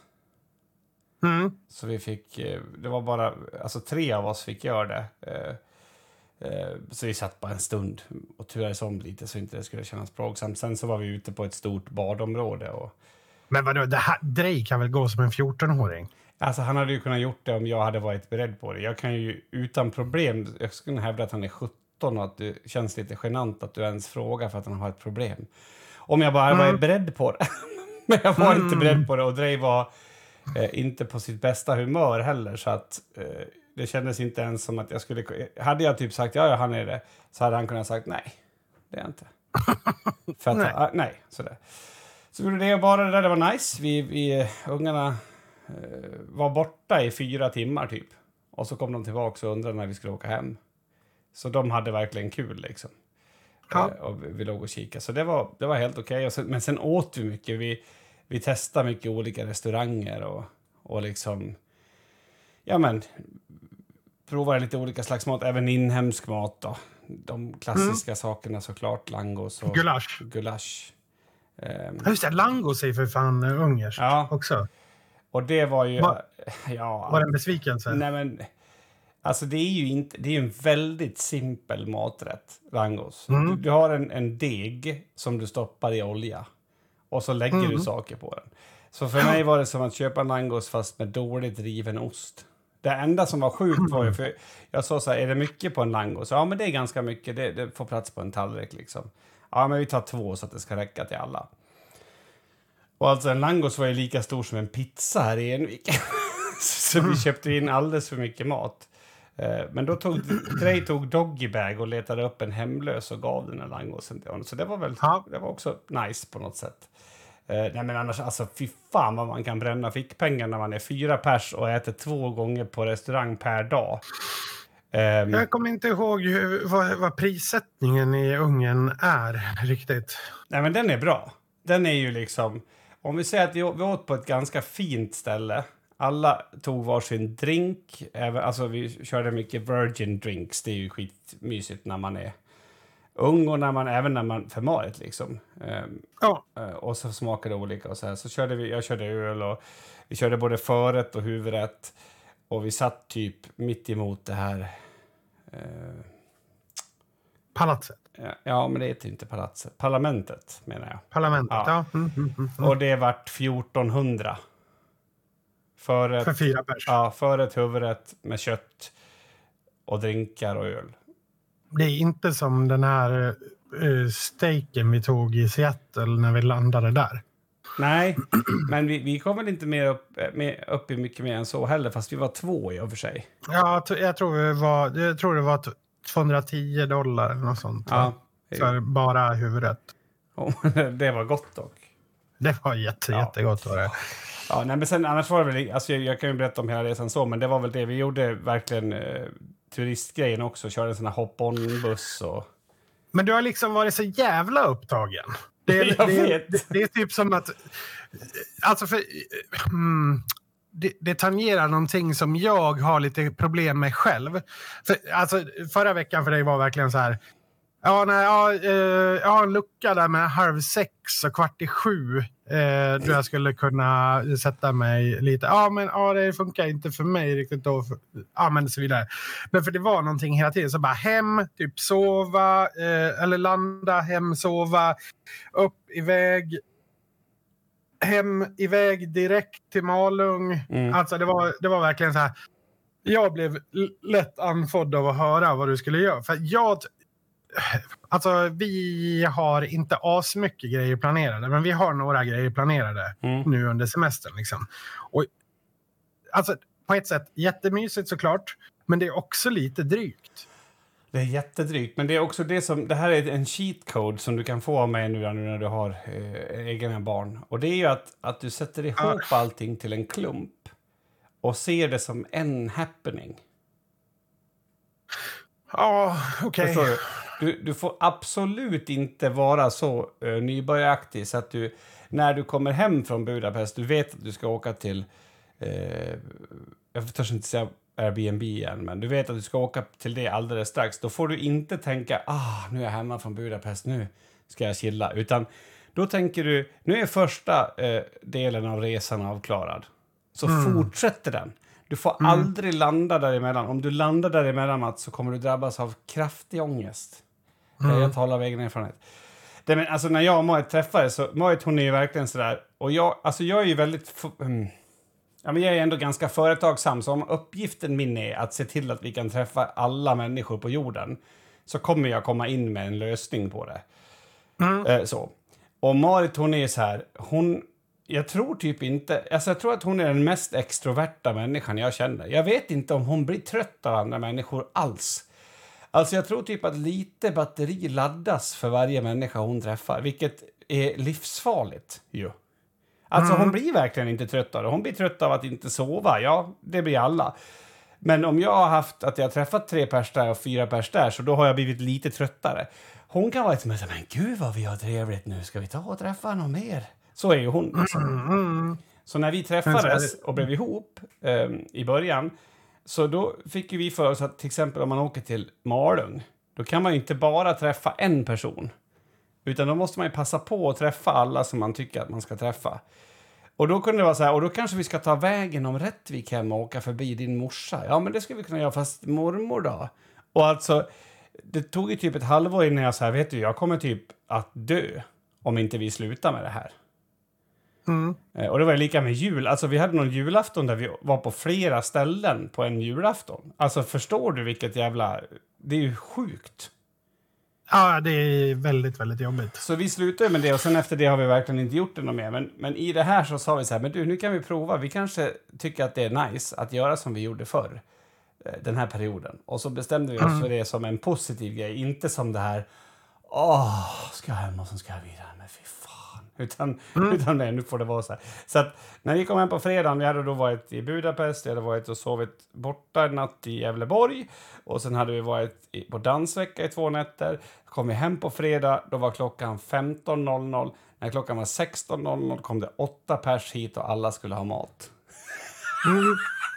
Mm. Så vi fick, eh, det var bara, alltså tre av oss fick göra det. Eh, eh, så vi satt bara en stund och turades om lite så inte det skulle kännas plågsamt. Sen så var vi ute på ett stort badområde. Och... Men vadå, det här, Drej kan väl gå som en fjorton-åring? Alltså han hade ju kunnat gjort det om jag hade varit beredd på det. Jag kan ju utan problem, jag skulle hävda att han är sjutton och att det känns lite genant att du ens frågar för att han har ett problem. Om jag bara mm. var beredd på det. Men jag var mm. inte beredd på det och Drej var eh, inte på sitt bästa humör heller så att eh, det kändes inte ens som att jag skulle... Hade jag typ sagt ja, ja han är det så hade han kunnat sagt nej, det är jag inte. för att, nej. Ah, nej, sådär. Så det bara det där, det var nice. Vi, vi ungarna... var borta i fyra timmar typ. Och så kom de tillbaka och undrade när vi skulle åka hem. Så de hade verkligen kul liksom. Ja. Eh, och vi, vi låg och kika. Så det var, det var helt okej. Okay. Men sen åt vi mycket. Vi, vi testade mycket olika restauranger och, och liksom... Ja men... Provade lite olika slags mat. Även inhemsk mat då. De klassiska mm. sakerna såklart. Langos och... Gulasch. Gulasch. Um, Just det, langos är för fan ungerskt ja. också. Och det var ju... Va, ja, var det en besvikelse? Nej men... Alltså det är ju inte... Det är en väldigt simpel maträtt, langos. Mm. Du, du har en, en deg som du stoppar i olja. Och så lägger mm. du saker på den. Så för mig var det som att köpa langos fast med dåligt riven ost. Det enda som var sjukt var ju... För jag sa så här, är det mycket på en langos? Ja men det är ganska mycket. Det, det får plats på en tallrik liksom. Ja men vi tar två så att det ska räcka till alla. Och alltså en langos var ju lika stor som en pizza här i Envik. Så vi köpte in alldeles för mycket mat. Men då tog Drej tog doggybag och letade upp en hemlös och gav den en langosen till honom. Så det var väl ja. det var också nice på något sätt. Nej men annars, alltså fy fan vad man kan bränna fickpengar när man är fyra pers och äter två gånger på restaurang per dag. Um, jag kommer inte ihåg hur, vad, vad prissättningen i Ungern är riktigt. Nej men den är bra. Den är ju liksom... Om vi säger att vi, vi åt på ett ganska fint ställe. Alla tog varsin drink. Även, alltså vi körde mycket virgin drinks. Det är ju skitmysigt när man är ung och när man, även när man förmaret liksom. Um, ja. Och så smakade det olika och så här. Så körde vi, jag körde öl och vi körde både förrätt och huvudrätt. Och vi satt typ mitt emot det här... Uh, Palatset. Ja, ja, men det heter inte palatset. Parlamentet, menar jag. Parlamentet, ja. ja. Mm, mm, mm. Och det vart fjortonhundra Förrätt, För fyra pers. Ja, förrätt, huvudrätt med kött och drinkar och öl. Det är inte som den här uh, steaken vi tog i Seattle när vi landade där. Nej, men vi, vi kom väl inte mer upp, mer, upp i mycket mer än så heller, fast vi var två i och för sig. Ja, jag tror det var, jag tror det var tvåhundratio dollar eller något sånt. Ja. För bara huvudrätt. Det var gott dock. Det var jätte, ja. jättegott var det. Ja, nej, men sen annars var det väl, alltså jag, jag kan ju berätta om hela resan så, men det var väl det vi gjorde verkligen eh, turistgrejen också, körde en sån här hop-on-buss och... Men du har liksom varit så jävla upptagen. Det är, jag det, vet. Det, det är typ som att... Alltså för... Mm, det, det tangerar någonting som jag har lite problem med själv. För, alltså, förra veckan för dig var verkligen så här... Ja, nej, ja, eh, jag har en lucka där med halv sex och kvart i sju. Eh, då jag skulle kunna sätta mig lite. Ja, men ja, det funkar inte för mig riktigt då. För, ja, men så vidare. Men för det var någonting hela tiden. Så bara hem, typ sova, eh, eller landa, hem, sova, upp, iväg. Hem, iväg direkt till Malung. Mm. Alltså det var, det var verkligen så här. Jag blev lätt anfodd av att höra vad du skulle göra. För jag... Alltså, vi har inte asmycket grejer planerade, men vi har några grejer planerade mm. nu under semestern. Liksom. Och, alltså, på ett sätt jättemysigt såklart, men det är också lite drygt. Det är jättedrygt, men det är också det som... Det här är en cheat code som du kan få av mig nu, nu när du har eh, egna barn. Och det är ju att, att du sätter ihop uh. allting till en klump och ser det som en happening. Ja, oh, okej. Okay. Du, du får absolut inte vara så uh, nybörjaraktig så att du, när du kommer hem från Budapest, du vet att du ska åka till, uh, jag törs inte säga Airbnb igen, men du vet att du ska åka till det alldeles strax. Då får du inte tänka, ah, nu är jag hemma från Budapest, nu ska jag chilla. Utan då tänker du, nu är första uh, delen av resan avklarad. Så mm. fortsätter den. Du får mm. aldrig landa däremellan. Om du landar däremellan, Mats, så kommer du drabbas av kraftig ångest. Mm. Jag talar av egen erfarenhet. Det, men, alltså, när jag och Marit träffades, så Marit, hon är ju verkligen sådär. Och jag, alltså, jag är ju väldigt... Um, ja, men jag är ändå ganska företagsam. Så om uppgiften min är att se till att vi kan träffa alla människor på jorden, så kommer jag komma in med en lösning på det. Mm. Uh, så. Och Marit, hon är så här... Hon... Jag tror typ inte... Alltså jag tror att hon är den mest extroverta människan jag känner. Jag vet inte om hon blir trött av andra människor alls. Alltså jag tror typ att lite batteri laddas för varje människa hon träffar. Vilket är livsfarligt ju. Alltså mm. hon blir verkligen inte trött av det. Hon blir trött av att inte sova. Ja, det blir alla. Men om jag har haft att jag har träffat tre pers där och fyra pers där, så då har jag blivit lite tröttare. Hon kan vara ett med, men gud vad vi har trevligt nu. Ska vi ta och träffa någon mer? Så är ju hon. Liksom. Mm. Så när vi träffades och blev ihop eh, i början, så då fick ju vi för oss att till exempel om man åker till Malung, då kan man ju inte bara träffa en person. Utan då måste man ju passa på att träffa alla som man tycker att man ska träffa. Och då kunde det vara så här, och då kanske vi ska ta vägen om Rättvik hem och åka förbi din morsa. Ja, men det ska vi kunna göra, fast mormor då. Och alltså, det tog ju typ ett halvår innan jag sa, vet du, jag kommer typ att dö om inte vi slutar med det här. Mm. Och det var lika med jul. Alltså vi hade någon julafton där vi var på flera ställen på en julafton. Alltså förstår du vilket jävla... Det är ju sjukt. Ja, det är väldigt, väldigt jobbigt. Så vi slutade med det och sen efter det har vi verkligen inte gjort det något mer. Men, men i det här så sa vi så här, men du, nu kan vi prova. Vi kanske tycker att det är nice att göra som vi gjorde förr. Den här perioden. Och så bestämde vi oss mm. för det som en positiv grej. Inte som det här, åh, ska jag hem och sen ska jag vidare. Men fy fan. Utan, mm. utan nej, nu får det vara så här. Så att när vi kom hem på fredagen, vi hade då varit i Budapest, vi hade varit och sovit borta en natt i Gävleborg. Och sen hade vi varit i, på dansvecka i två nätter. Kom vi hem på fredag, då var klockan femton noll noll. När klockan var sexton noll noll kom det åtta pers hit och alla skulle ha mat. Mm.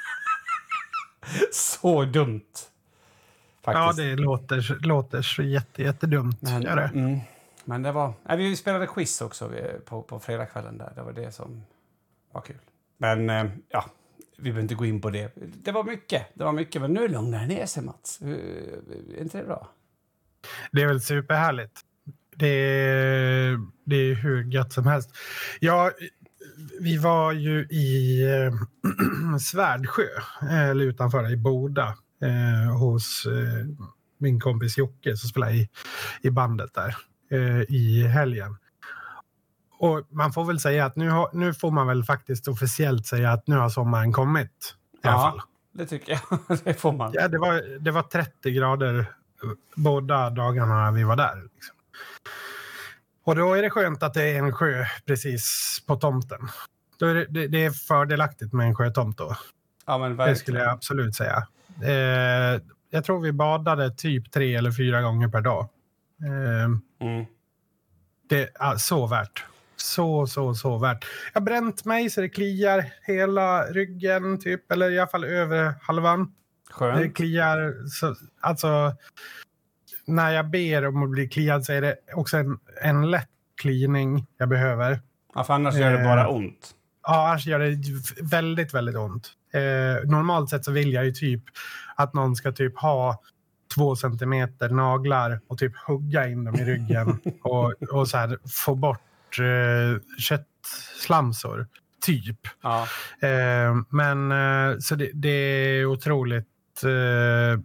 Så dumt. Faktiskt. Ja, det låter, låter så jätte, jättedumt. Men, det. Mm, men det var... Nej, vi spelade quiz också på, på fredagskvällen där. Det var det som var kul. Men eh, ja, vi behöver inte gå in på det. Det var mycket. Det var mycket, men nu lugnar det ner sig, Mats. Är inte det bra? Det är väl superhärligt. Det är, det är hur gött som helst. Jag, vi var ju i eh, Svärdsjö, eller utanför i Boda, eh, hos eh, min kompis Jocke som spelar i, i bandet där eh, i helgen. Och man får väl säga att nu, har, nu får man väl faktiskt officiellt säga att nu har sommaren kommit. I alla fall. Det tycker jag. Det får man. Ja, det var, det var trettio grader båda dagarna vi var där. Liksom. Och då är det skönt att det är en sjö precis på tomten. Då är det, det, det är fördelaktigt med en sjötomt då. Ja, men verkligen. Det skulle jag absolut säga. Eh, jag tror vi badade typ tre eller fyra gånger per dag. Eh, mm. Det är så värt. Så, så, så värt. Jag har bränt mig så det kliar hela ryggen typ. Eller i alla fall över halvan. Skönt. Det kliar. Så, alltså, när jag ber om att bli kliad så är det också en, en lätt klining jag behöver. Ja, för annars gör det bara ont. Ja, annars gör det väldigt, väldigt ont. Eh, normalt sett så vill jag ju typ att någon ska typ ha två centimeter naglar och typ hugga in dem i ryggen och, och så här få bort eh, köttslamsor. Typ. Ja. Eh, men eh, så det, det är otroligt eh,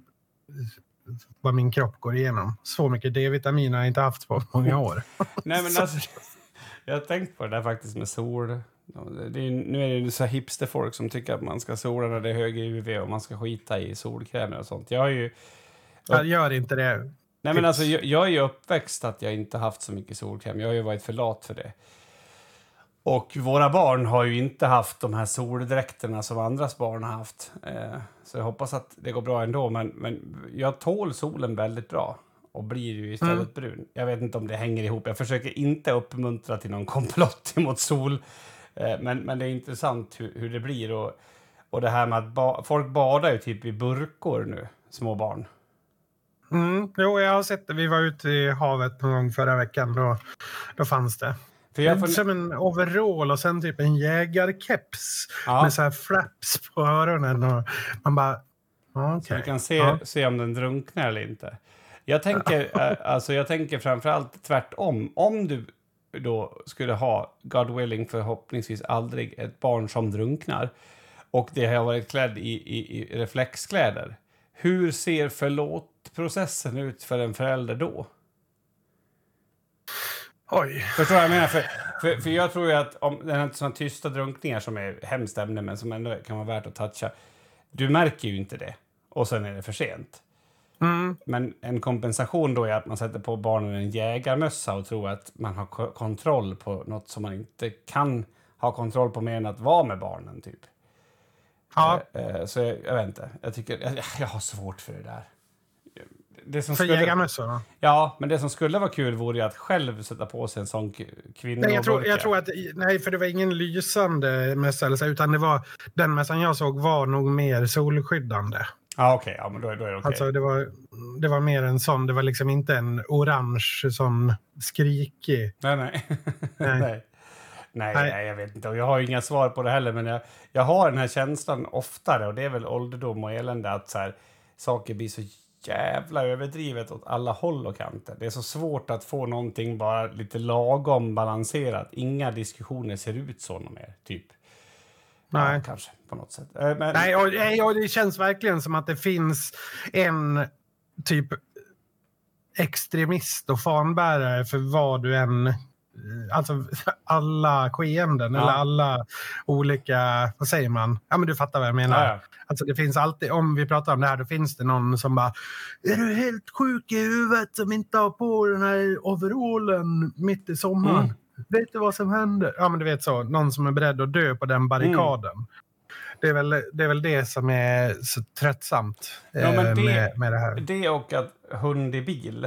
vad min kropp går igenom. Så mycket D-vitamin har jag inte haft på många år. Nej, men alltså, jag har tänkt på det där faktiskt med sol. Det är, nu är det ju så hipsterfolk som tycker att man ska sola när det är hög U V och man ska skita i solkrämer och sånt. Jag har ju... Jag gör inte det. Nej, men alltså, jag, jag är ju uppväxt att jag inte haft så mycket solkräm. Jag har ju varit för lat för det. Och våra barn har ju inte haft de här soldräkterna som andras barn har haft. Eh, så jag hoppas att det går bra ändå. Men, men jag tål solen väldigt bra. Och blir ju istället mm. brun. Jag vet inte om det hänger ihop. Jag försöker inte uppmuntra till någon komplott emot sol. Eh, men, men det är intressant hur, hur det blir. Och, och det här med att ba- folk badar ju typ i burkor nu. Små barn. Mm, jo, jag har sett det. Vi var ute i havet någon gång förra veckan. Då, då fanns det. För jag får... Som en overall och sen typ en jägarkeps. Ja. Med så här flaps på öronen. Och man bara... Okay. Så du kan se, ja. se om den drunknar eller inte. Jag tänker, alltså jag tänker framförallt tvärtom. Om du då skulle ha, God willing, förhoppningsvis aldrig ett barn som drunknar. Och det har varit klädd i, i, i reflexkläder. Hur ser förlåtprocessen ut för en förälder då? Oj. Förstår jag, jag menar? För, för, för jag tror ju att om det är sådana tysta drunkningar som är hemskt ämne men som ändå kan vara värt att toucha. Du märker ju inte det. Och sen är det för sent. Mm. Men en kompensation då är att man sätter på barnen en jägarmössa och tror att man har k- kontroll på något som man inte kan ha kontroll på mer än att vara med barnen typ. Ja. Eh, så jag, jag vet inte. Jag tycker jag, jag har svårt för det där. Det som för skulle, jägarmössorna? Ja, men det som skulle vara kul vore ju att själv sätta på sig en sån kvinna. Nej, jag tror, jag tror att, nej, för det var ingen lysande mössa, utan det var, den mössan jag såg var nog mer solskyddande. Ah, okej, okay. Ja, men då, då är det okej. Okay. Alltså det var, det var mer en sån, det var liksom inte en orange sån skrikig. Nej, nej. nej. nej. Nej, nej, jag vet inte. Och jag har ju inga svar på det heller, men jag, jag har den här känslan oftare, och det är väl ålderdom och elände, att så här, saker blir så jävla överdrivet åt alla håll och kanter. Det är så svårt att få någonting bara lite lagom balanserat. Inga diskussioner ser ut så mer, typ. Nej. Ja, kanske, på något sätt. Men... Nej, och, och det känns verkligen som att det finns en typ extremist och fanbärare för vad du än... Alltså alla skeenden, ja. Eller alla olika, vad säger man? Ja, men du fattar vad jag menar. Ja, ja. Alltså det finns alltid, om vi pratar om det här, då finns det någon som bara, är du helt sjuk i huvudet som inte har på den här overallen mitt i sommaren? Mm. Vet du vad som händer? Ja, men du vet så, någon som är beredd att dö på den barrikaden. Mm. Det är, väl, det är väl det som är så tröttsamt eh, ja, men det, med, med det här. Det och att hund i bil.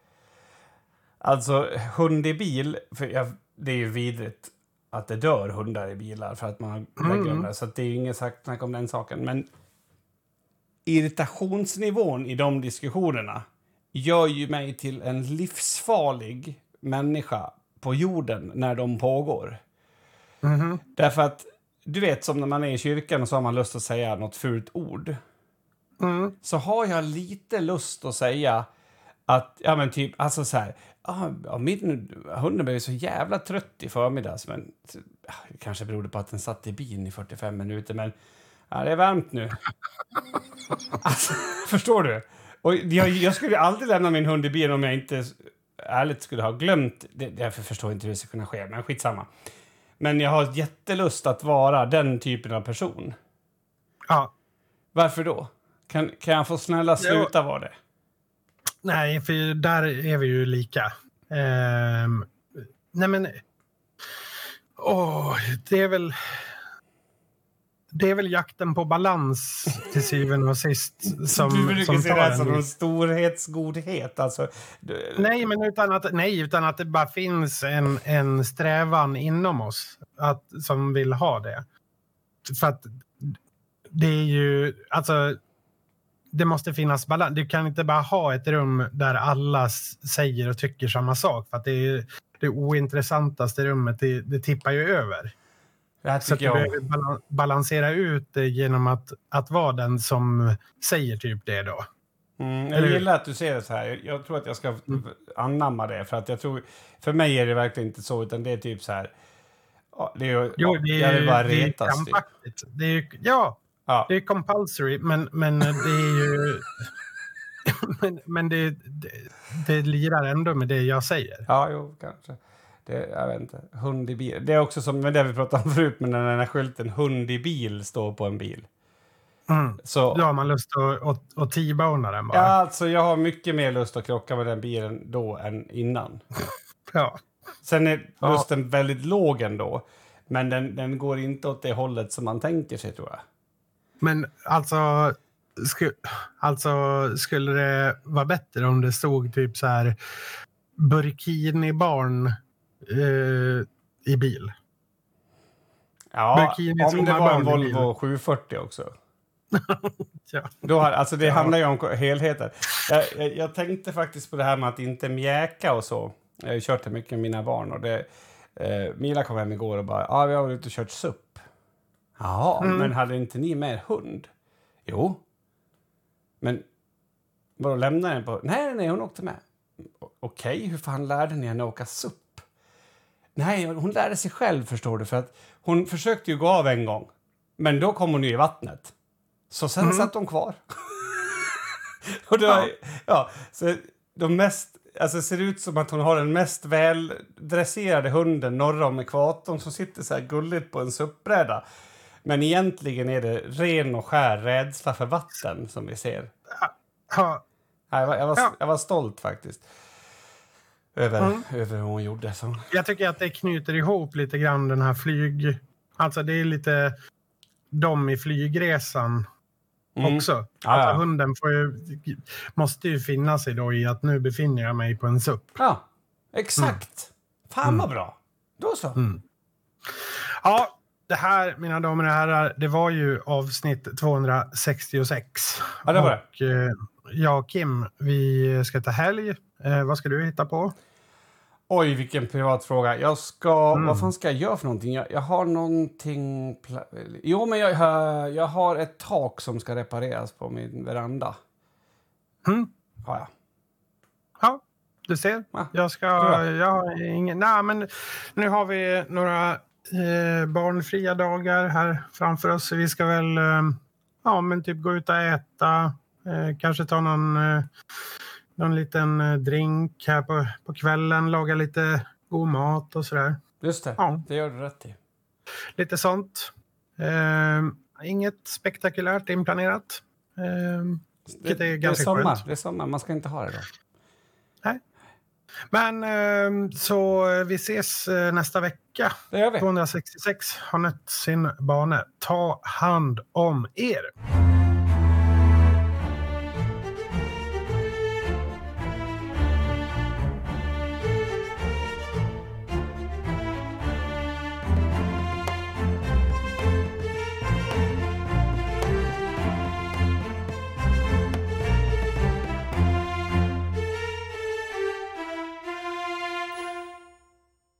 Alltså, hund i bil, för jag, det är ju vidrigt att det dör hundar i bilar för att man lägger mm. dem där. Så att det är ju inget sagt snack om den saken. Men irritationsnivån i de diskussionerna gör ju mig till en livsfarlig människa på jorden när de pågår. Mm. Därför att, du vet, som när man är i kyrkan och så har man lust att säga något fult ord. Mm. Så har jag lite lust att säga Att, ja men typ, alltså så här, ah, min hund blev så jävla trött i förmiddags, men ja, det kanske berodde på att den satt i bilen i fyrtiofem minuter, men ja, det är varmt nu. Alltså, förstår du? Och jag, jag skulle aldrig lämna min hund i bilen om jag inte ärligt skulle ha glömt det. Därför förstår jag inte hur det ska kunna ske, men skitsamma. Men jag har jättelust att vara den typen av person. Ja. Varför då? Kan, kan jag få snälla sluta vara det? Nej, för där är vi ju lika. Ehm, nej men... Åh, det är väl... Det är väl jakten på balans till syvende och sist som, du brukar som se tar det en. som en storhetsgodhet. Alltså, du... nej, men utan att, nej, utan att det bara finns en, en strävan inom oss att, som vill ha det. För att det är ju... Alltså, det måste finnas balans. Du kan inte bara ha ett rum där alla säger och tycker samma sak. För att det är det ointressantaste rummet. Det, det tippar ju över. Det så att du behöver bal- balansera ut det genom att, att vara den som säger typ det då. Mm, jag gillar att du ser det så här. Jag, jag tror att jag ska mm. anamma det. För att jag tror, för mig är det verkligen inte så. Utan det är typ så här. Det är, jo, det är, jag vill bara det är retas. krampaktigt. Det är, ja. Ja. Det är compulsory, men, men det är ju... men men det, det, det lirar ändå med det jag säger. Ja, jo, kanske. Det, jag vet inte. Hund i bil. Det är också som med det vi pratade om förut, men när den här skylten hund i bil står på en bil. Mm. Så då har man lust att, att, att t-bona den bara. Ja, alltså jag har mycket mer lust att krocka med den bilen då än innan. Ja. Sen är lusten ja. väldigt låg ändå. Men den, den går inte åt det hållet som man tänker sig, tror jag. Men alltså, sku, alltså skulle det vara bättre om det stod typ så här burkini-barn eh, i bil? Ja, burkini om det var en Volvo sjuhundrafyrtio också. ja. Då har, alltså det ja. handlar ju om helheten. Jag, jag, jag tänkte faktiskt på det här med att inte mjäka och så. Jag har ju kört det mycket med mina barn. Och det, eh, Mila kom hem igår och bara, ja ah, vi har varit ute och kört S U P. Ja, mm. men hade inte ni med hund? Jo. Men vadå, lämnade den på? Nej, nej, hon åkte med. Okej, okay, hur fan lärde ni henne åka S U P? Nej, hon lärde sig själv, förstår du. För att hon försökte ju gå av en gång. Men då kom hon ju i vattnet. Så sen mm. satt hon kvar. och då, ja. ja, så de mest... Alltså det ser ut som att hon har den mest väldresserade hunden norr om ekvatorn som sitter så här gulligt på en S U P-bräda. Men egentligen är det ren och skär rädsla för vatten som vi ser. Ja. Jag var, jag var, ja. jag var stolt faktiskt. Över, mm. över hur hon gjorde. Så. Jag tycker att det knyter ihop lite grann den här flyg... Alltså det är lite de i flygresan mm. också. Alltså ja, ja. hunden får ju, måste ju finna sig då i att nu befinner jag mig på en S U P. Ja, exakt. Mm. Fan vad bra. Då så. Mm. Ja, det här, mina damer och herrar, det var ju avsnitt tvåhundrasextiosex. Ja, det var det. Och eh, jag och Kim, vi ska ta helg. Eh, vad ska du hitta på? Oj, vilken privat fråga. Jag ska... Mm. Vad fan ska jag göra för någonting? Jag, jag har någonting... Pla- jo, men jag, jag har ett tak som ska repareras på min veranda. Mm. Ja, ja. Ja, du ser. Ja. Jag ska... Jag har ingen... Nej, men nu har vi några eh, barnfria dagar här framför oss. Vi ska väl... Eh, ja, men typ gå ut och äta. Eh, kanske ta någon... Eh, någon liten drink här på, på kvällen. Laga lite god mat och sådär. Just det, ja. Det gör du rätt i. Lite sånt. Eh, inget spektakulärt inplanerat. Eh, det, det är ganska det är sommar. skönt. Det är sommar, man ska inte ha det då. Nej. Men eh, så vi ses nästa vecka. Det gör vi. tvåhundrasextiosex har nött sin bana. Ta hand om er.